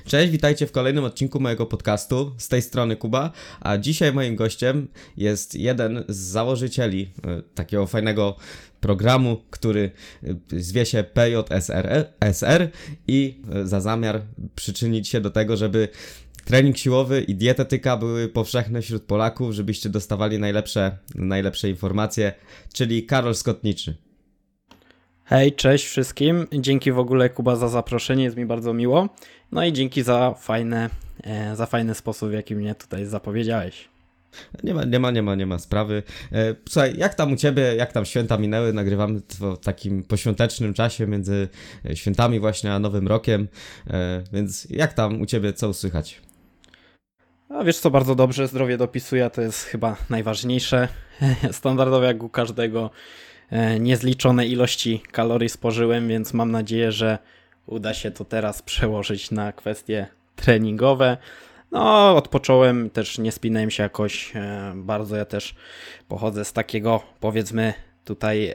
Cześć, witajcie w kolejnym odcinku mojego podcastu. Z tej strony Kuba, a dzisiaj moim gościem jest jeden z założycieli takiego fajnego programu, który zwie się PJSR i za zamiar przyczynić się do tego, żeby trening siłowy i dietetyka były powszechne wśród Polaków, żebyście dostawali najlepsze informacje, czyli Karol Skotniczy. Hej, cześć wszystkim. Dzięki w ogóle, Kuba, za zaproszenie, jest mi bardzo miło. No i dzięki za fajny sposób, w jaki mnie tutaj zapowiedziałeś. Nie ma sprawy. Słuchaj, jak tam u Ciebie, jak tam święta minęły? Nagrywamy to w takim poświątecznym czasie między świętami właśnie a Nowym Rokiem, więc jak tam u Ciebie, co słychać? A wiesz co, bardzo dobrze, zdrowie dopisuje, to jest chyba najważniejsze. Standardowo jak u każdego, niezliczone ilości kalorii spożyłem, więc mam nadzieję, że uda się to teraz przełożyć na kwestie treningowe. No, odpocząłem, też nie spinałem się jakoś bardzo, ja też pochodzę z takiego, powiedzmy tutaj,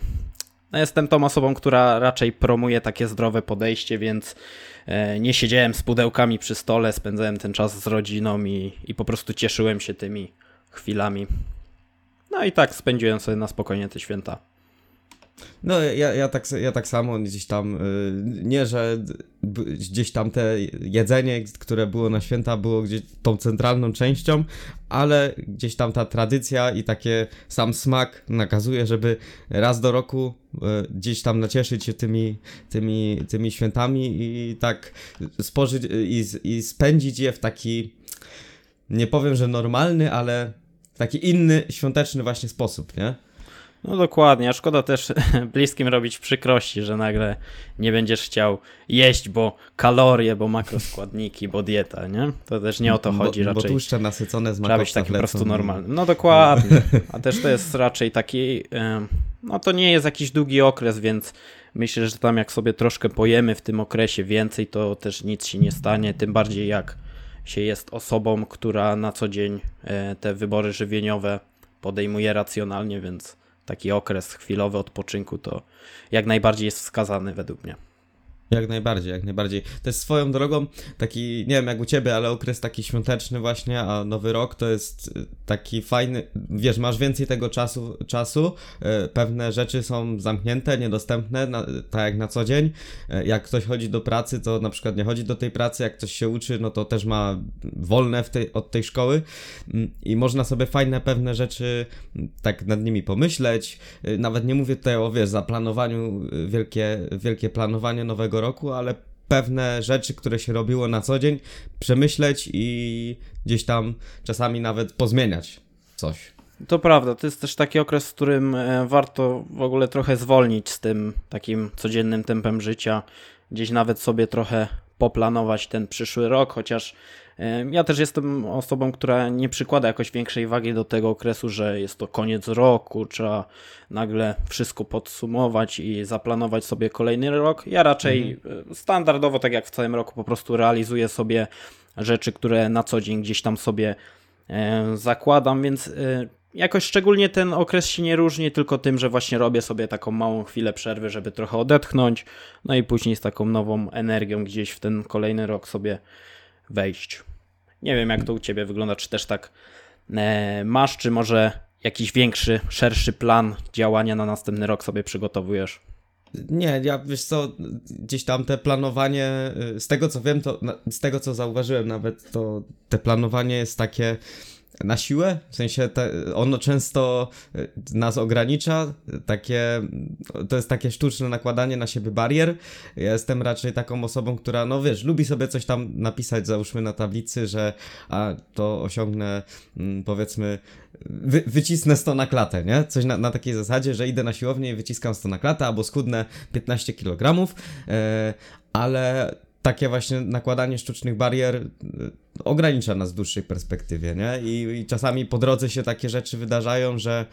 no jestem tą osobą, która raczej promuje takie zdrowe podejście, więc nie siedziałem z pudełkami przy stole, spędzałem ten czas z rodziną i po prostu cieszyłem się tymi chwilami. No i tak spędziłem sobie na spokojnie te święta. No ja tak samo gdzieś tam, nie że gdzieś tam te jedzenie, które było na święta, było gdzieś tą centralną częścią, ale gdzieś tam ta tradycja i takie sam smak nakazuje, żeby raz do roku gdzieś tam nacieszyć się tymi świętami i tak spożyć i spędzić je w taki, nie powiem, że normalny, ale taki inny, świąteczny właśnie sposób, nie? No dokładnie, a szkoda też bliskim robić przykrości, że nagle nie będziesz chciał jeść, bo kalorie, bo makroskładniki, bo dieta, nie? To też nie o to chodzi raczej. Bo tłuszcze nasycone z makowców lecą. Trzeba być taki po prostu normalny. No dokładnie, a też to jest raczej taki, no to nie jest jakiś długi okres, więc myślę, że tam jak sobie troszkę pojemy w tym okresie więcej, to też nic się nie stanie, tym bardziej jak się jest osobą, która na co dzień te wybory żywieniowe podejmuje racjonalnie, więc taki okres chwilowy odpoczynku to jak najbardziej jest wskazany według mnie. Jak najbardziej. To jest swoją drogą taki, nie wiem jak u Ciebie, ale okres taki świąteczny właśnie, a Nowy Rok to jest taki fajny, wiesz, masz więcej tego czasu, pewne rzeczy są zamknięte, niedostępne, tak jak na co dzień. Jak ktoś chodzi do pracy, to na przykład nie chodzi do tej pracy, jak ktoś się uczy, no to też ma wolne od tej szkoły i można sobie fajne pewne rzeczy tak nad nimi pomyśleć. Nawet nie mówię tutaj o, wiesz, zaplanowaniu, wielkie planowanie nowego roku, ale pewne rzeczy, które się robiło na co dzień, przemyśleć i gdzieś tam czasami nawet pozmieniać coś. To prawda, to jest też taki okres, w którym warto w ogóle trochę zwolnić z tym takim codziennym tempem życia, gdzieś nawet sobie trochę poplanować ten przyszły rok, chociaż ja też jestem osobą, która nie przykłada jakoś większej wagi do tego okresu, że jest to koniec roku, trzeba nagle wszystko podsumować i zaplanować sobie kolejny rok. Ja raczej standardowo, tak jak w całym roku, po prostu realizuję sobie rzeczy, które na co dzień gdzieś tam sobie zakładam, więc jakoś szczególnie ten okres się nie różni, tylko tym, że właśnie robię sobie taką małą chwilę przerwy, żeby trochę odetchnąć, no i później z taką nową energią gdzieś w ten kolejny rok sobie wejść. Nie wiem, jak to u Ciebie wygląda, czy też tak masz, czy może jakiś większy, szerszy plan działania na następny rok sobie przygotowujesz? Nie, ja wiesz co, gdzieś tam te planowanie, z tego co wiem, z tego co zauważyłem nawet, to te planowanie jest takie na siłę, w sensie ono często nas ogranicza, to jest takie sztuczne nakładanie na siebie barier. Ja jestem raczej taką osobą, która, no wiesz, lubi sobie coś tam napisać, załóżmy na tablicy, że to osiągnę, powiedzmy, wycisnę 100 na klatę, nie? Coś na takiej zasadzie, że idę na siłownię i wyciskam 100 na klatę, albo schudnę 15 kg, ale takie właśnie nakładanie sztucznych barier ogranicza nas w dłuższej perspektywie, nie? I czasami po drodze się takie rzeczy wydarzają, że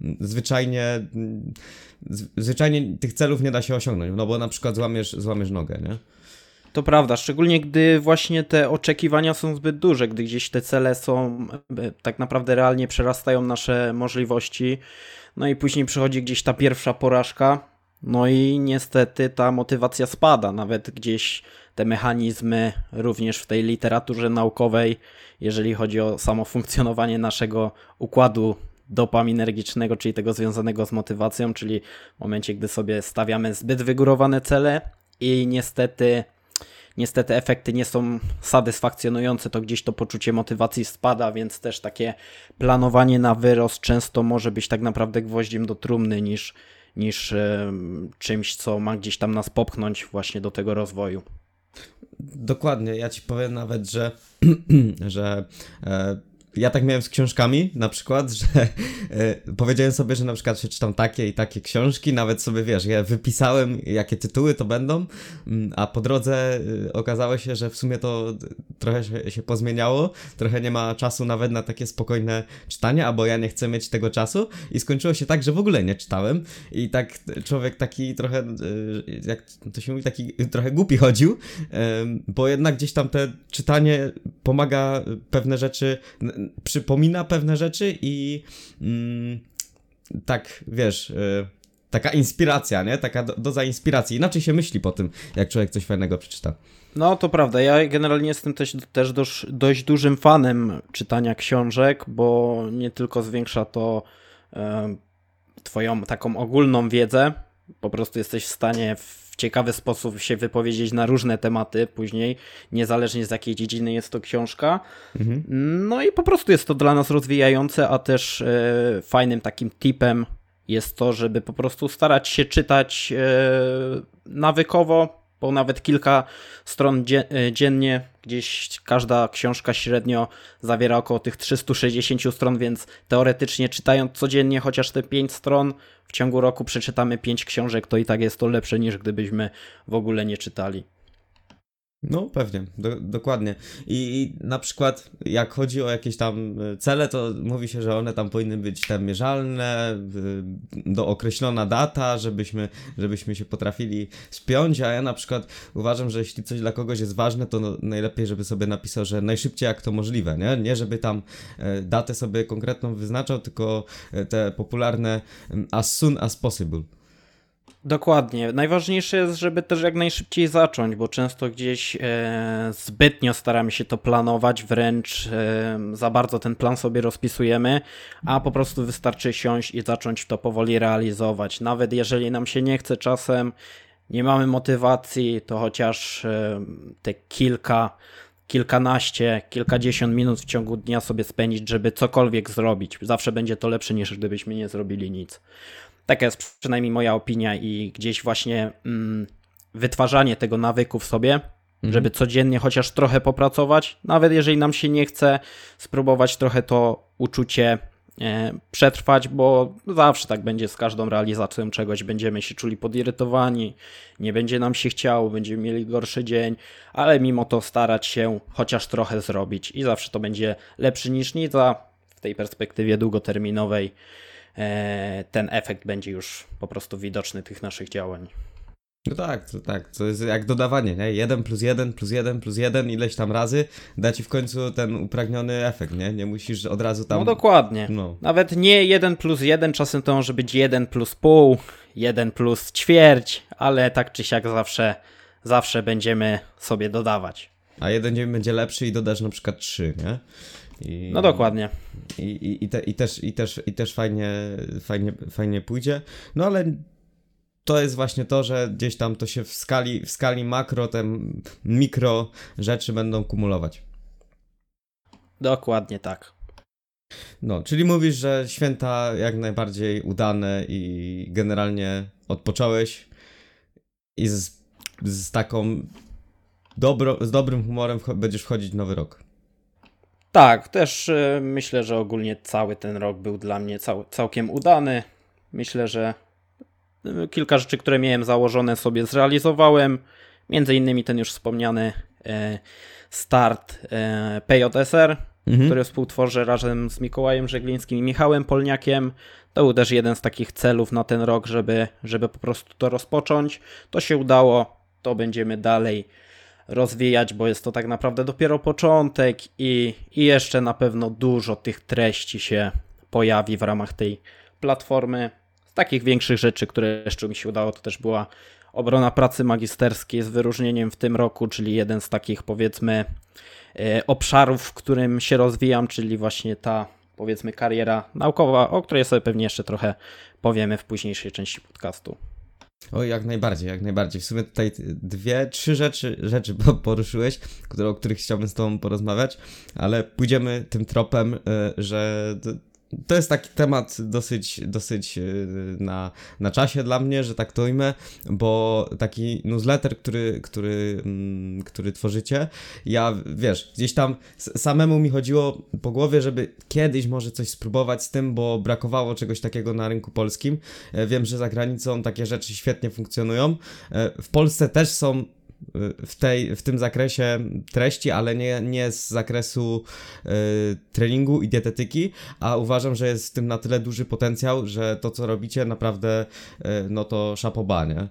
zwyczajnie tych celów nie da się osiągnąć, no bo na przykład złamiesz nogę, nie? To prawda, szczególnie gdy właśnie te oczekiwania są zbyt duże, gdy gdzieś te cele są tak naprawdę realnie przerastają nasze możliwości, no i później przychodzi gdzieś ta pierwsza porażka, No i niestety ta motywacja spada, nawet gdzieś te mechanizmy również w tej literaturze naukowej, jeżeli chodzi o samo funkcjonowanie naszego układu dopaminergicznego, czyli tego związanego z motywacją, czyli w momencie, gdy sobie stawiamy zbyt wygórowane cele i niestety efekty nie są satysfakcjonujące, to gdzieś to poczucie motywacji spada, więc też takie planowanie na wyrost często może być tak naprawdę gwoździem do trumny niż czymś, co ma gdzieś tam nas popchnąć właśnie do tego rozwoju. Dokładnie, ja ci powiem nawet, że, że ja tak miałem z książkami na przykład, że powiedziałem sobie, że na przykład przeczytam takie i takie książki, nawet sobie wiesz, ja wypisałem jakie tytuły to będą, a po drodze okazało się, że w sumie to trochę się pozmieniało, trochę nie ma czasu nawet na takie spokojne czytanie, albo ja nie chcę mieć tego czasu i skończyło się tak, że w ogóle nie czytałem i tak człowiek taki trochę, jak to się mówi, taki trochę głupi chodził, bo jednak gdzieś tam te czytanie pomaga pewne rzeczy, przypomina pewne rzeczy i tak, wiesz, taka inspiracja, nie? Taka doza inspiracji. Inaczej się myśli po tym, jak człowiek coś fajnego przeczyta. No to prawda, ja generalnie jestem też dość dużym fanem czytania książek, bo nie tylko zwiększa to twoją taką ogólną wiedzę, po prostu jesteś w stanie w ciekawy sposób się wypowiedzieć na różne tematy później, niezależnie z jakiej dziedziny jest to książka. No i po prostu jest to dla nas rozwijające, a też fajnym takim tipem jest to, żeby po prostu starać się czytać nawykowo, bo nawet kilka stron dziennie, gdzieś każda książka średnio zawiera około tych 360 stron, więc teoretycznie czytając codziennie chociaż te 5 stron, w ciągu roku przeczytamy 5 książek, to i tak jest to lepsze niż gdybyśmy w ogóle nie czytali. No pewnie, dokładnie. I na przykład jak chodzi o jakieś tam cele, to mówi się, że one tam powinny być tam mierzalne, do określona data, żebyśmy się potrafili spiąć, a ja na przykład uważam, że jeśli coś dla kogoś jest ważne, to najlepiej, żeby sobie napisał, że najszybciej jak to możliwe, nie? Nie żeby tam datę sobie konkretną wyznaczał, tylko te popularne as soon as possible. Dokładnie. Najważniejsze jest, żeby też jak najszybciej zacząć, bo często gdzieś zbytnio staramy się to planować, wręcz za bardzo ten plan sobie rozpisujemy, a po prostu wystarczy siąść i zacząć to powoli realizować. Nawet jeżeli nam się nie chce czasem, nie mamy motywacji, to chociaż te kilkanaście, kilkadziesiąt minut w ciągu dnia sobie spędzić, żeby cokolwiek zrobić. Zawsze będzie to lepsze niż gdybyśmy nie zrobili nic. Taka jest przynajmniej moja opinia i gdzieś właśnie wytwarzanie tego nawyku w sobie, żeby codziennie chociaż trochę popracować, nawet jeżeli nam się nie chce, spróbować trochę to uczucie przetrwać, bo zawsze tak będzie z każdą realizacją czegoś, będziemy się czuli podirytowani, nie będzie nam się chciało, będziemy mieli gorszy dzień, ale mimo to starać się chociaż trochę zrobić i zawsze to będzie lepszy niż nic, a w tej perspektywie długoterminowej ten efekt będzie już po prostu widoczny tych naszych działań. No tak, to jest jak dodawanie, nie? 1 + 1 + 1 + 1 ileś tam razy da ci w końcu ten upragniony efekt, nie? Nie musisz od razu tam... No dokładnie. No. Nawet nie 1 + 1, czasem to może być 1 + pół, 1 + ćwierć, ale tak czy siak zawsze będziemy sobie dodawać. A jeden dzień będzie lepszy i dodasz na przykład 3, nie? No dokładnie. I też fajnie pójdzie. No ale to jest właśnie to, że gdzieś tam to się w skali makro te mikro rzeczy będą kumulować. Dokładnie tak. No, czyli mówisz, że święta jak najbardziej udane i generalnie odpocząłeś i z taką z dobrym humorem będziesz wchodzić w nowy rok. Tak, też myślę, że ogólnie cały ten rok był dla mnie całkiem udany. Myślę, że kilka rzeczy, które miałem założone, sobie zrealizowałem. Między innymi ten już wspomniany start PJSR, który współtworzę razem z Mikołajem Żeglińskim i Michałem Polniakiem. To był też jeden z takich celów na ten rok, żeby po prostu to rozpocząć. To się udało, to będziemy dalej rozwijać, bo jest to tak naprawdę dopiero początek i jeszcze na pewno dużo tych treści się pojawi w ramach tej platformy. takich większych rzeczy, które jeszcze mi się udało, to też była obrona pracy magisterskiej z wyróżnieniem w tym roku, czyli jeden z takich, powiedzmy, obszarów, w którym się rozwijam, czyli właśnie ta, powiedzmy, kariera naukowa, o której sobie pewnie jeszcze trochę powiemy w późniejszej części podcastu. Oj, jak najbardziej, jak najbardziej. W sumie tutaj 2-3 rzeczy poruszyłeś, o których chciałbym z tobą porozmawiać, ale pójdziemy tym tropem, że to jest taki temat dosyć na czasie dla mnie, że tak to ujmę, bo taki newsletter, który tworzycie, ja, wiesz, gdzieś tam samemu mi chodziło po głowie, żeby kiedyś może coś spróbować z tym, bo brakowało czegoś takiego na rynku polskim. Wiem, że za granicą takie rzeczy świetnie funkcjonują. W Polsce też są w tym zakresie treści, ale nie z zakresu treningu i dietetyki, a uważam, że jest w tym na tyle duży potencjał, że to, co robicie, naprawdę no to chapeau bas, nie?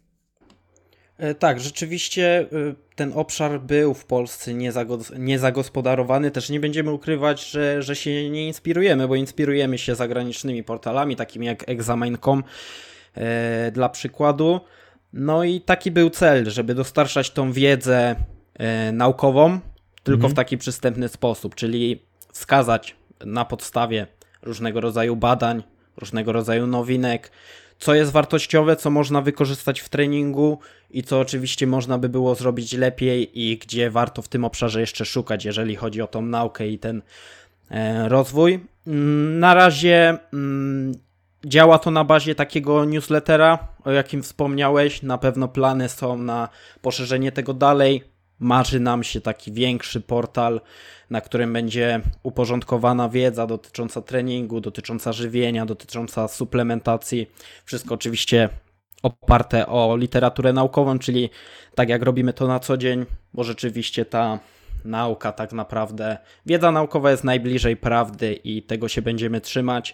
Tak, rzeczywiście ten obszar był w Polsce niezagospodarowany. Też nie będziemy ukrywać, że się nie inspirujemy, bo inspirujemy się zagranicznymi portalami, takimi jak Examine.com dla przykładu. No i taki był cel, żeby dostarczać tą wiedzę naukową, tylko w taki przystępny sposób, czyli wskazać na podstawie różnego rodzaju badań, różnego rodzaju nowinek, co jest wartościowe, co można wykorzystać w treningu i co oczywiście można by było zrobić lepiej i gdzie warto w tym obszarze jeszcze szukać, jeżeli chodzi o tą naukę i ten rozwój. Na razie działa to na bazie takiego newslettera, o jakim wspomniałeś. Na pewno plany są na poszerzenie tego dalej. Marzy nam się taki większy portal, na którym będzie uporządkowana wiedza dotycząca treningu, dotycząca żywienia, dotycząca suplementacji. Wszystko oczywiście oparte o literaturę naukową, czyli tak jak robimy to na co dzień, bo rzeczywiście ta nauka tak naprawdę, wiedza naukowa jest najbliżej prawdy i tego się będziemy trzymać.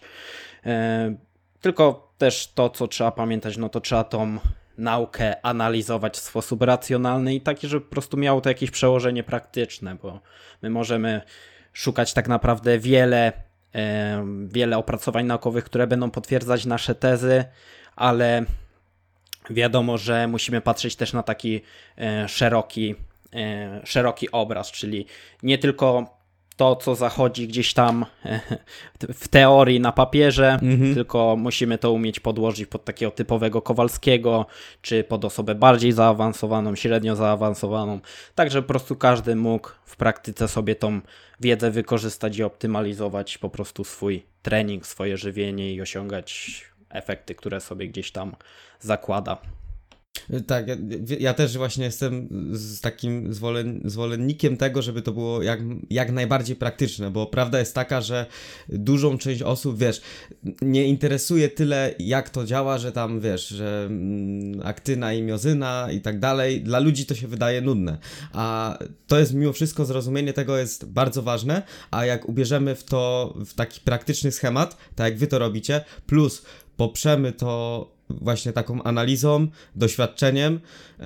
Tylko też to, co trzeba pamiętać, no to trzeba tą naukę analizować w sposób racjonalny i taki, żeby po prostu miało to jakieś przełożenie praktyczne, bo my możemy szukać tak naprawdę wiele opracowań naukowych, które będą potwierdzać nasze tezy, ale wiadomo, że musimy patrzeć też na taki szeroki obraz, czyli nie tylko to, co zachodzi gdzieś tam w teorii na papierze, tylko musimy to umieć podłożyć pod takiego typowego Kowalskiego, czy pod osobę bardziej zaawansowaną, średnio zaawansowaną, tak żeby po prostu każdy mógł w praktyce sobie tą wiedzę wykorzystać i optymalizować po prostu swój trening, swoje żywienie i osiągać efekty, które sobie gdzieś tam zakłada. Tak, ja też właśnie jestem z takim zwolennikiem tego, żeby to było jak najbardziej praktyczne, bo prawda jest taka, że dużą część osób, wiesz, nie interesuje tyle jak to działa, że tam, wiesz, że aktyna i miozyna i tak dalej, dla ludzi to się wydaje nudne, a to jest mimo wszystko, zrozumienie tego jest bardzo ważne, a jak ubierzemy w taki praktyczny schemat, tak jak wy to robicie, plus poprzemy to właśnie taką analizą, doświadczeniem,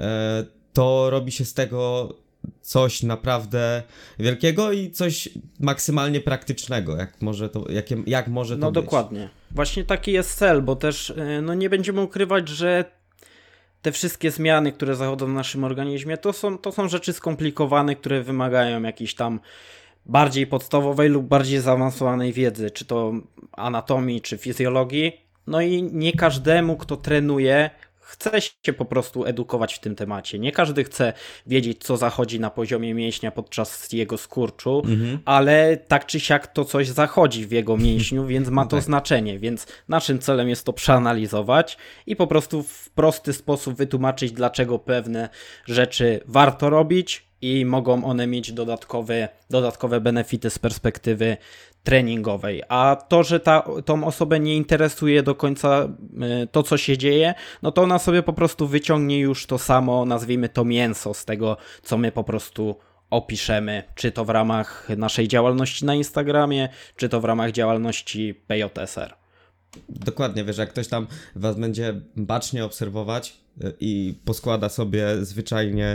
to robi się z tego coś naprawdę wielkiego i coś maksymalnie praktycznego, jak może to być. No dokładnie. Właśnie taki jest cel, bo też no nie będziemy ukrywać, że te wszystkie zmiany, które zachodzą w naszym organizmie, to są rzeczy skomplikowane, które wymagają jakiejś tam bardziej podstawowej lub bardziej zaawansowanej wiedzy, czy to anatomii, czy fizjologii. No i nie każdemu, kto trenuje, chce się po prostu edukować w tym temacie. Nie każdy chce wiedzieć, co zachodzi na poziomie mięśnia podczas jego skurczu, ale tak czy siak to coś zachodzi w jego mięśniu, więc ma to znaczenie. Więc naszym celem jest to przeanalizować i po prostu w prosty sposób wytłumaczyć, dlaczego pewne rzeczy warto robić i mogą one mieć dodatkowe benefity z perspektywy treningowej. A to, że tą osobę nie interesuje do końca to, co się dzieje, no to ona sobie po prostu wyciągnie już to samo, nazwijmy to mięso z tego, co my po prostu opiszemy, czy to w ramach naszej działalności na Instagramie, czy to w ramach działalności PJSR. Dokładnie, wiesz, jak ktoś tam was będzie bacznie obserwować i poskłada sobie zwyczajnie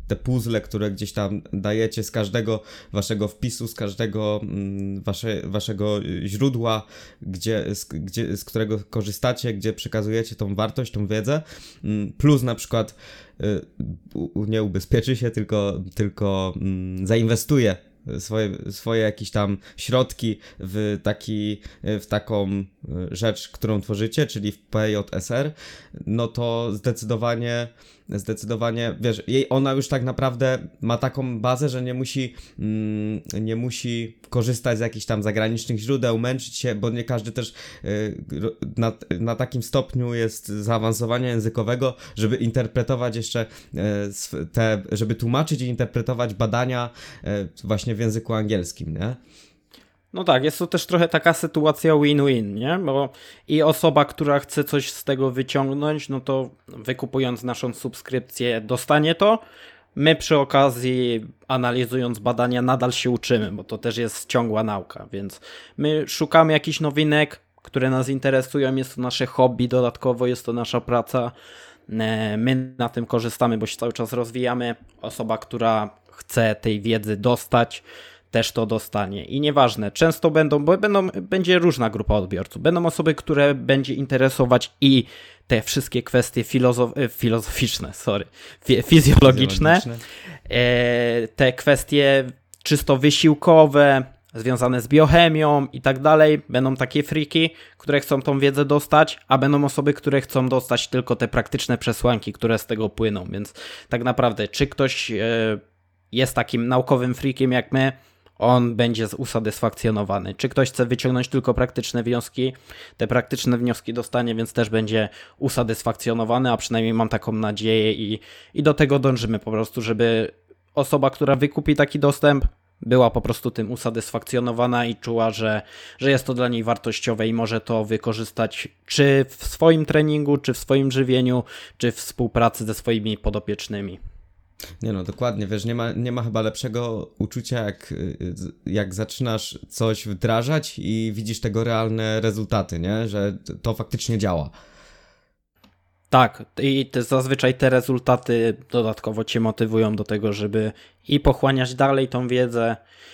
te puzzle, które gdzieś tam dajecie z każdego waszego wpisu, z każdego waszego źródła, z którego korzystacie, gdzie przekazujecie tą wartość, tą wiedzę, plus na przykład nie ubezpieczy się, tylko zainwestuje swoje jakieś tam środki w taką rzecz, którą tworzycie, czyli w PJSR, no to zdecydowanie, wiesz, ona już tak naprawdę ma taką bazę, że nie musi korzystać z jakichś tam zagranicznych źródeł, męczyć się, bo nie każdy też na takim stopniu jest zaawansowania językowego, żeby interpretować jeszcze żeby tłumaczyć i interpretować badania właśnie w języku angielskim, nie? No tak, jest to też trochę taka sytuacja win-win, nie? Bo i osoba, która chce coś z tego wyciągnąć, no to wykupując naszą subskrypcję dostanie to. My przy okazji, analizując badania, nadal się uczymy, bo to też jest ciągła nauka, więc my szukamy jakichś nowinek, które nas interesują, jest to nasze hobby, dodatkowo jest to nasza praca. My na tym korzystamy, bo się cały czas rozwijamy. Osoba, która chce tej wiedzy dostać, też to dostanie. I nieważne, często będzie różna grupa odbiorców. Będą osoby, które będzie interesować i te wszystkie kwestie fizjologiczne, te kwestie czysto wysiłkowe, związane z biochemią i tak dalej. Będą takie friki, które chcą tą wiedzę dostać, a będą osoby, które chcą dostać tylko te praktyczne przesłanki, które z tego płyną. Więc tak naprawdę, czy ktoś jest takim naukowym freakiem jak my, on będzie usatysfakcjonowany. Czy ktoś chce wyciągnąć tylko praktyczne wnioski, te praktyczne wnioski dostanie, więc też będzie usatysfakcjonowany, a przynajmniej mam taką nadzieję i do tego dążymy po prostu, żeby osoba, która wykupi taki dostęp, była po prostu tym usatysfakcjonowana i czuła, że jest to dla niej wartościowe i może to wykorzystać czy w swoim treningu, czy w swoim żywieniu, czy w współpracy ze swoimi podopiecznymi. Nie no, dokładnie, wiesz, nie ma chyba lepszego uczucia, jak zaczynasz coś wdrażać i widzisz tego realne rezultaty, nie? Że to faktycznie działa. Tak, i zazwyczaj te rezultaty dodatkowo cię motywują do tego, żeby i pochłaniać dalej tą wiedzę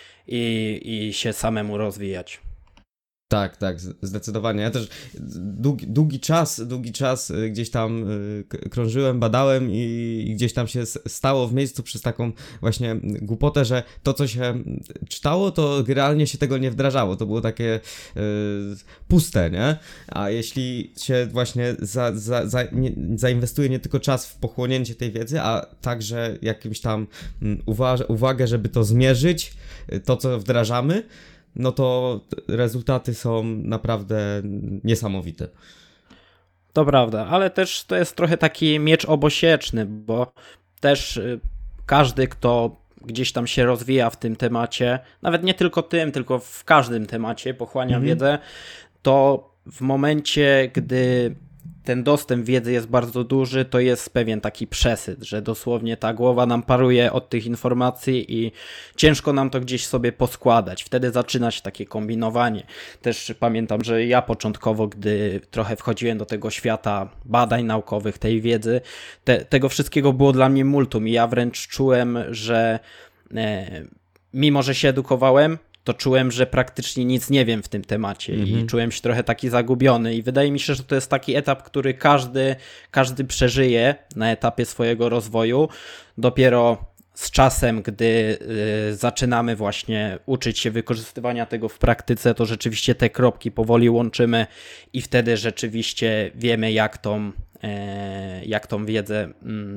i się samemu rozwijać. Tak, zdecydowanie. Ja też długi czas gdzieś tam krążyłem, badałem i gdzieś tam się stało w miejscu przez taką właśnie głupotę, że to, co się czytało, to realnie się tego nie wdrażało. To było takie puste, nie? A jeśli się właśnie zainwestuje nie tylko czas w pochłonięcie tej wiedzy, a także jakimś tam uwagę, żeby to zmierzyć, to, co wdrażamy, no to rezultaty są naprawdę niesamowite. To prawda, ale też to jest trochę taki miecz obosieczny, bo też każdy, kto gdzieś tam się rozwija w tym temacie, nawet nie tylko tylko w każdym temacie pochłania wiedzę, to w momencie, gdy ten dostęp wiedzy jest bardzo duży, to jest pewien taki przesyt, że dosłownie ta głowa nam paruje od tych informacji i ciężko nam to gdzieś sobie poskładać. Wtedy zaczyna się takie kombinowanie. Też pamiętam, że ja początkowo, gdy trochę wchodziłem do tego świata badań naukowych, tej wiedzy, tego wszystkiego było dla mnie multum i ja wręcz czułem, że mimo, że się edukowałem, to czułem, że praktycznie nic nie wiem w tym temacie i czułem się trochę taki zagubiony i wydaje mi się, że to jest taki etap, który każdy przeżyje na etapie swojego rozwoju. Dopiero z czasem, gdy zaczynamy właśnie uczyć się wykorzystywania tego w praktyce, to rzeczywiście te kropki powoli łączymy i wtedy rzeczywiście wiemy, jak tą wiedzę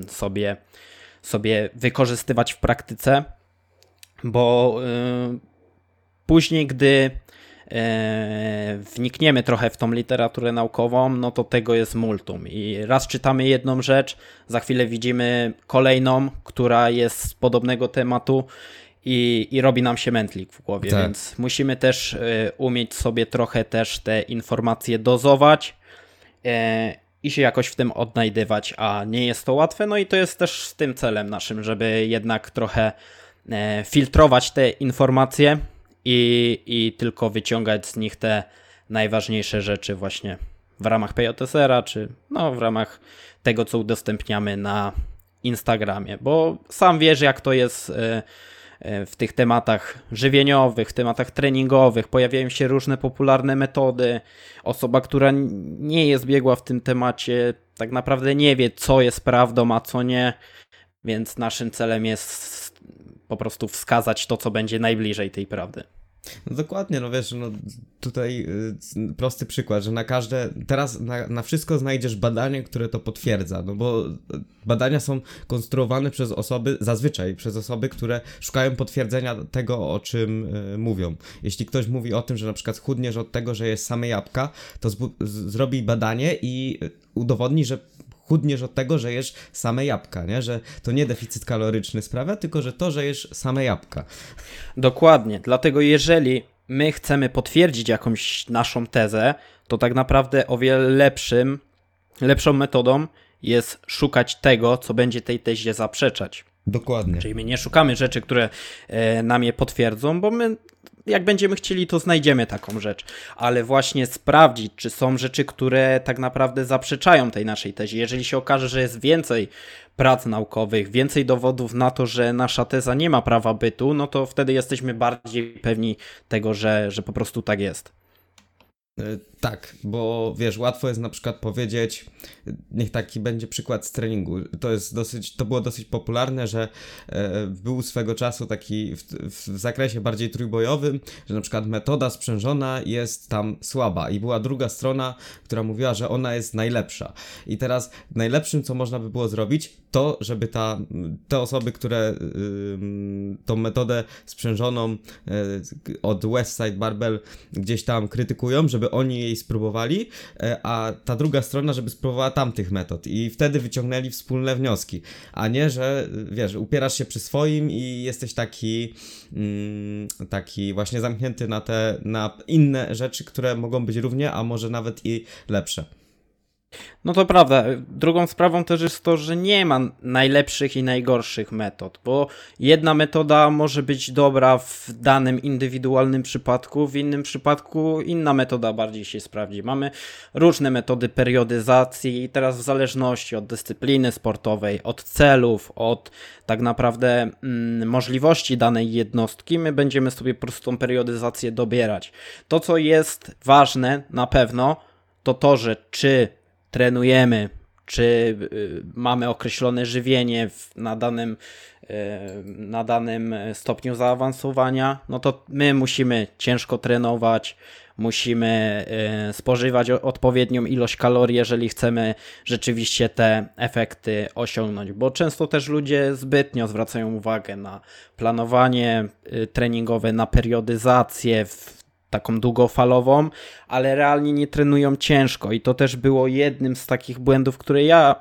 sobie wykorzystywać w praktyce, bo później, gdy wnikniemy trochę w tą literaturę naukową, no to tego jest multum. I raz czytamy jedną rzecz, za chwilę widzimy kolejną, która jest z podobnego tematu i robi nam się mętlik w głowie. Tak. Więc musimy też umieć sobie trochę też te informacje dozować i się jakoś w tym odnajdywać, a nie jest to łatwe. No i to jest też tym celem naszym, żeby jednak trochę filtrować te informacje i tylko wyciągać z nich te najważniejsze rzeczy właśnie w ramach PJSR-a, czy w ramach tego, co udostępniamy na Instagramie, bo sam wiesz, jak to jest w tych tematach żywieniowych, w tematach treningowych, pojawiają się różne popularne metody. Osoba, która nie jest biegła w tym temacie, tak naprawdę nie wie, co jest prawdą, a co nie, więc naszym celem jest po prostu wskazać to, co będzie najbliżej tej prawdy. No dokładnie, no wiesz, no tutaj prosty przykład, że teraz na wszystko znajdziesz badanie, które to potwierdza, no bo badania są konstruowane zazwyczaj przez osoby, które szukają potwierdzenia tego, o czym mówią. Jeśli ktoś mówi o tym, że na przykład chudniesz od tego, że jest same jabłka, to zrobi badanie i udowodni, że chudniesz od tego, że jesz same jabłka, nie? Że to nie deficyt kaloryczny sprawia, tylko że to, że jesz same jabłka. Dokładnie, dlatego jeżeli my chcemy potwierdzić jakąś naszą tezę, to tak naprawdę o wiele lepszą metodą jest szukać tego, co będzie tej tezie zaprzeczać. Dokładnie. Czyli my nie szukamy rzeczy, które nam je potwierdzą, bo my jak będziemy chcieli, to znajdziemy taką rzecz. Ale właśnie sprawdzić, czy są rzeczy, które tak naprawdę zaprzeczają tej naszej tezie. Jeżeli się okaże, że jest więcej prac naukowych, więcej dowodów na to, że nasza teza nie ma prawa bytu, no to wtedy jesteśmy bardziej pewni tego, że po prostu tak jest. Tak, bo wiesz, łatwo jest na przykład powiedzieć, niech taki będzie przykład z treningu. To było dosyć popularne, że był swego czasu taki w zakresie bardziej trójbojowym, że na przykład metoda sprzężona jest tam słaba i była druga strona, która mówiła, że ona jest najlepsza. I teraz najlepszym, co można by było zrobić, to żeby te osoby, które tą metodę sprzężoną od Westside Barbell gdzieś tam krytykują, żeby oni jej spróbowali, a ta druga strona, żeby spróbowała tamtych metod i wtedy wyciągnęli wspólne wnioski, a nie, że wiesz, upierasz się przy swoim i jesteś taki właśnie zamknięty na inne rzeczy, które mogą być równie, a może nawet i lepsze. No to prawda. Drugą sprawą też jest to, że nie ma najlepszych i najgorszych metod, bo jedna metoda może być dobra w danym indywidualnym przypadku, w innym przypadku inna metoda bardziej się sprawdzi. Mamy różne metody periodyzacji i teraz w zależności od dyscypliny sportowej, od celów, od tak naprawdę możliwości danej jednostki, my będziemy sobie po prostu tą periodyzację dobierać. To, co jest ważne na pewno, to, że czy trenujemy, czy mamy określone żywienie na danym stopniu zaawansowania, no to my musimy ciężko trenować, musimy spożywać odpowiednią ilość kalorii, jeżeli chcemy rzeczywiście te efekty osiągnąć, bo często też ludzie zbytnio zwracają uwagę na planowanie treningowe, na periodyzację taką długofalową, ale realnie nie trenują ciężko i to też było jednym z takich błędów, które ja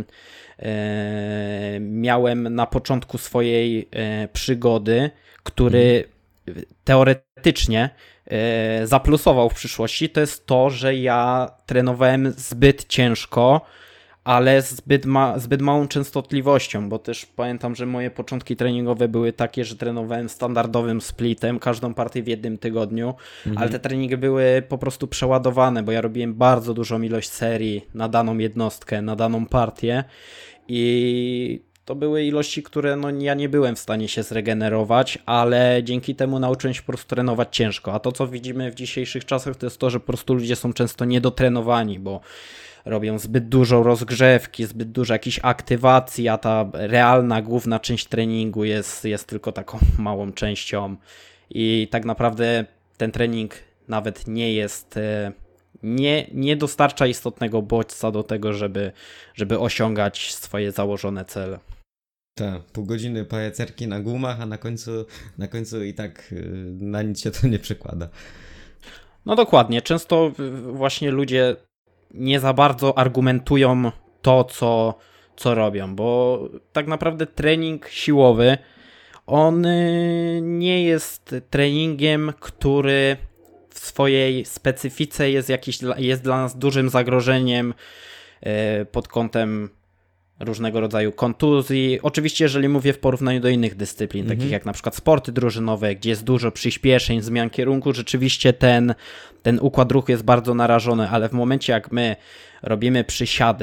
miałem na początku swojej przygody, który teoretycznie zaplusował w przyszłości, to jest to, że ja trenowałem zbyt ciężko, ale zbyt małą częstotliwością, bo też pamiętam, że moje początki treningowe były takie, że trenowałem standardowym splitem, każdą partię w jednym tygodniu, ale te treningi były po prostu przeładowane, bo ja robiłem bardzo dużą ilość serii na daną jednostkę, na daną partię i to były ilości, które ja nie byłem w stanie się zregenerować, ale dzięki temu nauczyłem się po prostu trenować ciężko, a to, co widzimy w dzisiejszych czasach, to jest to, że po prostu ludzie są często niedotrenowani, bo robią zbyt dużo rozgrzewki, zbyt dużo jakichś aktywacji, a ta realna, główna część treningu jest tylko taką małą częścią i tak naprawdę ten trening nawet nie jest, nie dostarcza istotnego bodźca do tego, żeby osiągać swoje założone cele. Tak, pół godziny pajacerki na gumach, a na końcu i tak na nic się to nie przekłada. No dokładnie, często właśnie ludzie nie za bardzo argumentują to, co robią, bo tak naprawdę trening siłowy, on nie jest treningiem, który w swojej specyfice jest dla nas dużym zagrożeniem pod kątem różnego rodzaju kontuzji. Oczywiście, jeżeli mówię w porównaniu do innych dyscyplin, takich jak na przykład sporty drużynowe, gdzie jest dużo przyspieszeń, zmian kierunku, rzeczywiście ten układ ruchu jest bardzo narażony, ale w momencie jak my robimy przysiady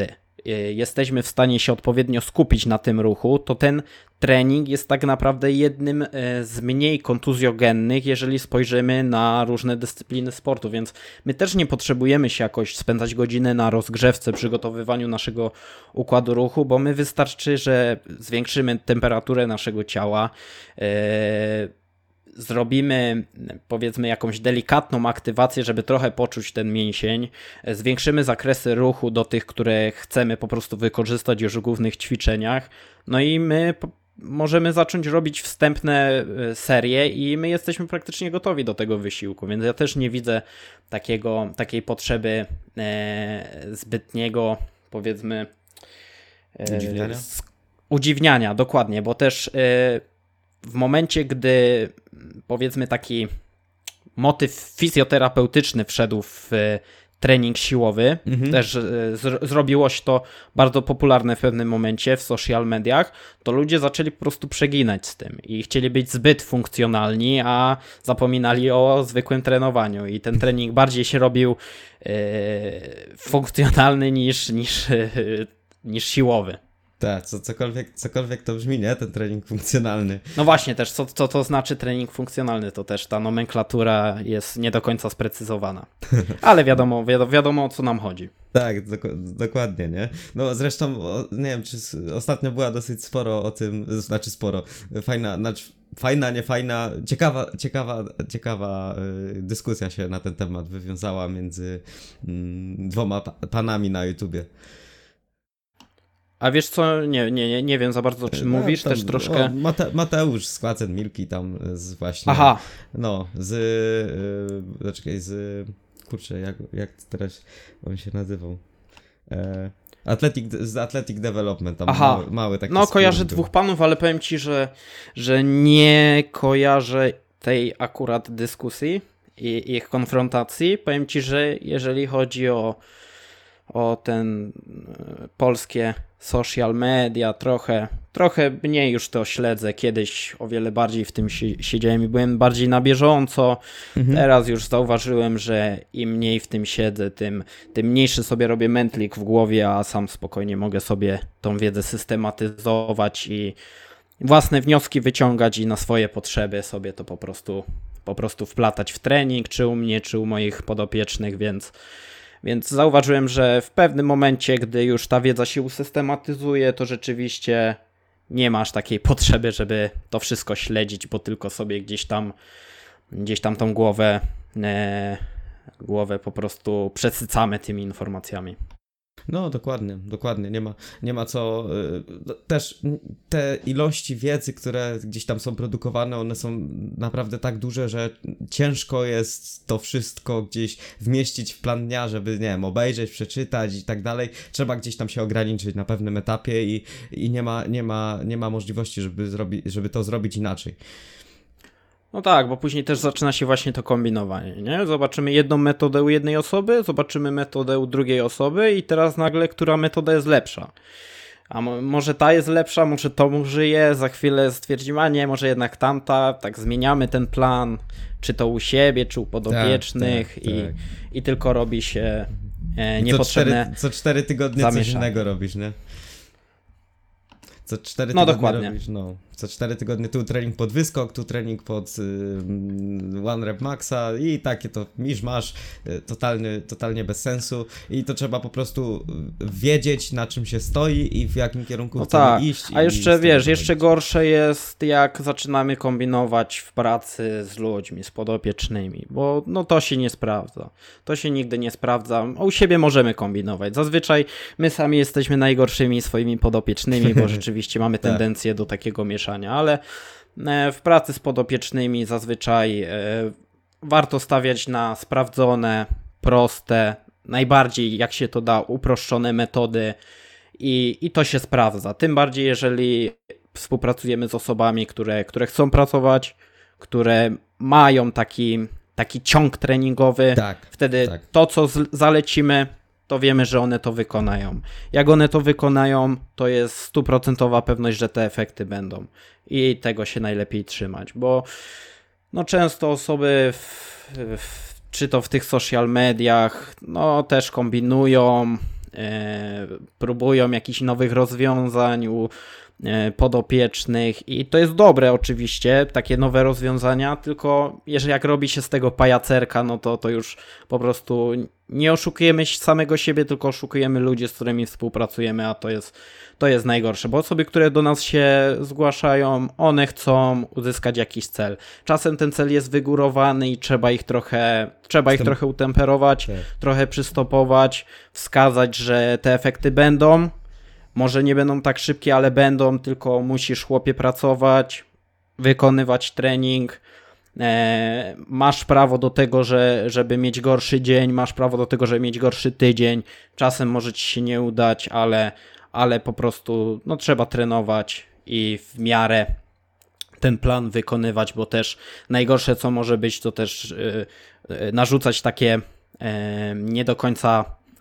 jesteśmy w stanie się odpowiednio skupić na tym ruchu, to ten trening jest tak naprawdę jednym z mniej kontuzjogennych, jeżeli spojrzymy na różne dyscypliny sportu, więc my też nie potrzebujemy się jakoś spędzać godziny na rozgrzewce, przygotowywaniu naszego układu ruchu, bo my wystarczy, że zwiększymy temperaturę naszego ciała, zrobimy powiedzmy jakąś delikatną aktywację, żeby trochę poczuć ten mięsień, zwiększymy zakresy ruchu do tych, które chcemy po prostu wykorzystać już w głównych ćwiczeniach, no i my możemy zacząć robić wstępne serie i my jesteśmy praktycznie gotowi do tego wysiłku, więc ja też nie widzę takiej potrzeby zbytniego, powiedzmy, udziwniania, dokładnie, bo też w momencie, gdy powiedzmy taki motyw fizjoterapeutyczny wszedł w trening siłowy, też zrobiło się to bardzo popularne w pewnym momencie w social mediach, to ludzie zaczęli po prostu przeginać z tym i chcieli być zbyt funkcjonalni, a zapominali o zwykłym trenowaniu i ten trening bardziej się robił funkcjonalny niż siłowy. Tak, cokolwiek to brzmi, nie? Ten trening funkcjonalny. No właśnie też, co to znaczy trening funkcjonalny, to też ta nomenklatura jest nie do końca sprecyzowana. Ale wiadomo o co nam chodzi. Tak, dokładnie, nie? No zresztą, nie wiem, czy ostatnio była dosyć sporo o tym, znaczy sporo, fajna, niefajna, ciekawa dyskusja się na ten temat wywiązała między dwoma panami na YouTubie. A wiesz co, nie wiem za bardzo, o czym mówisz, tam, też troszkę... Mateusz z Klacen Milki tam właśnie... Aha. No, kurczę, jak teraz on się nazywał? Athletic Development, tam mały taki... No, kojarzę dwóch panów, ale powiem ci, że nie kojarzę tej akurat dyskusji i ich konfrontacji. Powiem ci, że jeżeli chodzi o ten polskie social media, trochę mniej już to śledzę. Kiedyś o wiele bardziej w tym siedziałem i byłem bardziej na bieżąco. Teraz już zauważyłem, że im mniej w tym siedzę, tym mniejszy sobie robię mętlik w głowie, a sam spokojnie mogę sobie tą wiedzę systematyzować i własne wnioski wyciągać i na swoje potrzeby sobie to po prostu wplatać w trening, czy u mnie, czy u moich podopiecznych, więc zauważyłem, że w pewnym momencie, gdy już ta wiedza się usystematyzuje, to rzeczywiście nie masz takiej potrzeby, żeby to wszystko śledzić, bo tylko sobie gdzieś tam tą głowę po prostu przesycamy tymi informacjami. No, dokładnie. Nie ma co... Też te ilości wiedzy, które gdzieś tam są produkowane, one są naprawdę tak duże, że ciężko jest to wszystko gdzieś wmieścić w plan dnia, żeby, nie wiem, obejrzeć, przeczytać i tak dalej. Trzeba gdzieś tam się ograniczyć na pewnym etapie i nie ma możliwości, żeby to zrobić inaczej. No tak, bo później też zaczyna się właśnie to kombinowanie, nie? Zobaczymy jedną metodę u jednej osoby, zobaczymy metodę u drugiej osoby i teraz nagle, która metoda jest lepsza. A może ta jest lepsza, może to użyję, za chwilę stwierdzimy, a nie, może jednak tamta, tak zmieniamy ten plan, czy to u siebie, czy u podopiecznych tak. I tylko robi się niepotrzebne co 4 tygodnie zamieszanie. Coś innego robisz, nie? Co 4 tygodnie dokładnie. Robisz, co 4 tygodnie tu trening pod wyskok, tu trening pod one rep maxa i takie to masz totalnie bez sensu i to trzeba po prostu wiedzieć, na czym się stoi i w jakim kierunku chcemy iść. A jeszcze jeszcze gorsze jest, jak zaczynamy kombinować w pracy z ludźmi, z podopiecznymi, bo to się nie sprawdza. To się nigdy nie sprawdza. U siebie możemy kombinować. Zazwyczaj my sami jesteśmy najgorszymi swoimi podopiecznymi, bo rzeczywiście mamy tendencję do takiego mieszania, ale w pracy z podopiecznymi zazwyczaj warto stawiać na sprawdzone, proste, najbardziej jak się to da, uproszczone metody i to się sprawdza. Tym bardziej, jeżeli współpracujemy z osobami, które chcą pracować, które mają taki ciąg treningowy, wtedy to, co zalecimy, to wiemy, że one to wykonają. Jak one to wykonają, to jest 100% pewność, że te efekty będą. I tego się najlepiej trzymać, bo często osoby czy to w tych social mediach, też kombinują, próbują jakichś nowych rozwiązań u podopiecznych i to jest dobre oczywiście, takie nowe rozwiązania, tylko jeżeli jak robi się z tego pajacerka, no to już po prostu nie oszukujemy samego siebie, tylko oszukujemy ludzi, z którymi współpracujemy, a to jest najgorsze, bo osoby, które do nas się zgłaszają, one chcą uzyskać jakiś cel. Czasem ten cel jest wygórowany i trzeba ich trochę utemperować, tak. Trochę przystopować, wskazać, że te efekty będą. Może nie będą tak szybkie, ale będą, tylko musisz, chłopie, pracować, wykonywać trening. Masz prawo do tego, żeby mieć gorszy dzień, masz prawo do tego, żeby mieć gorszy tydzień. Czasem może ci się nie udać, ale po prostu no, trzeba trenować i w miarę ten plan wykonywać, bo też najgorsze, co może być, to też narzucać takie nie do końca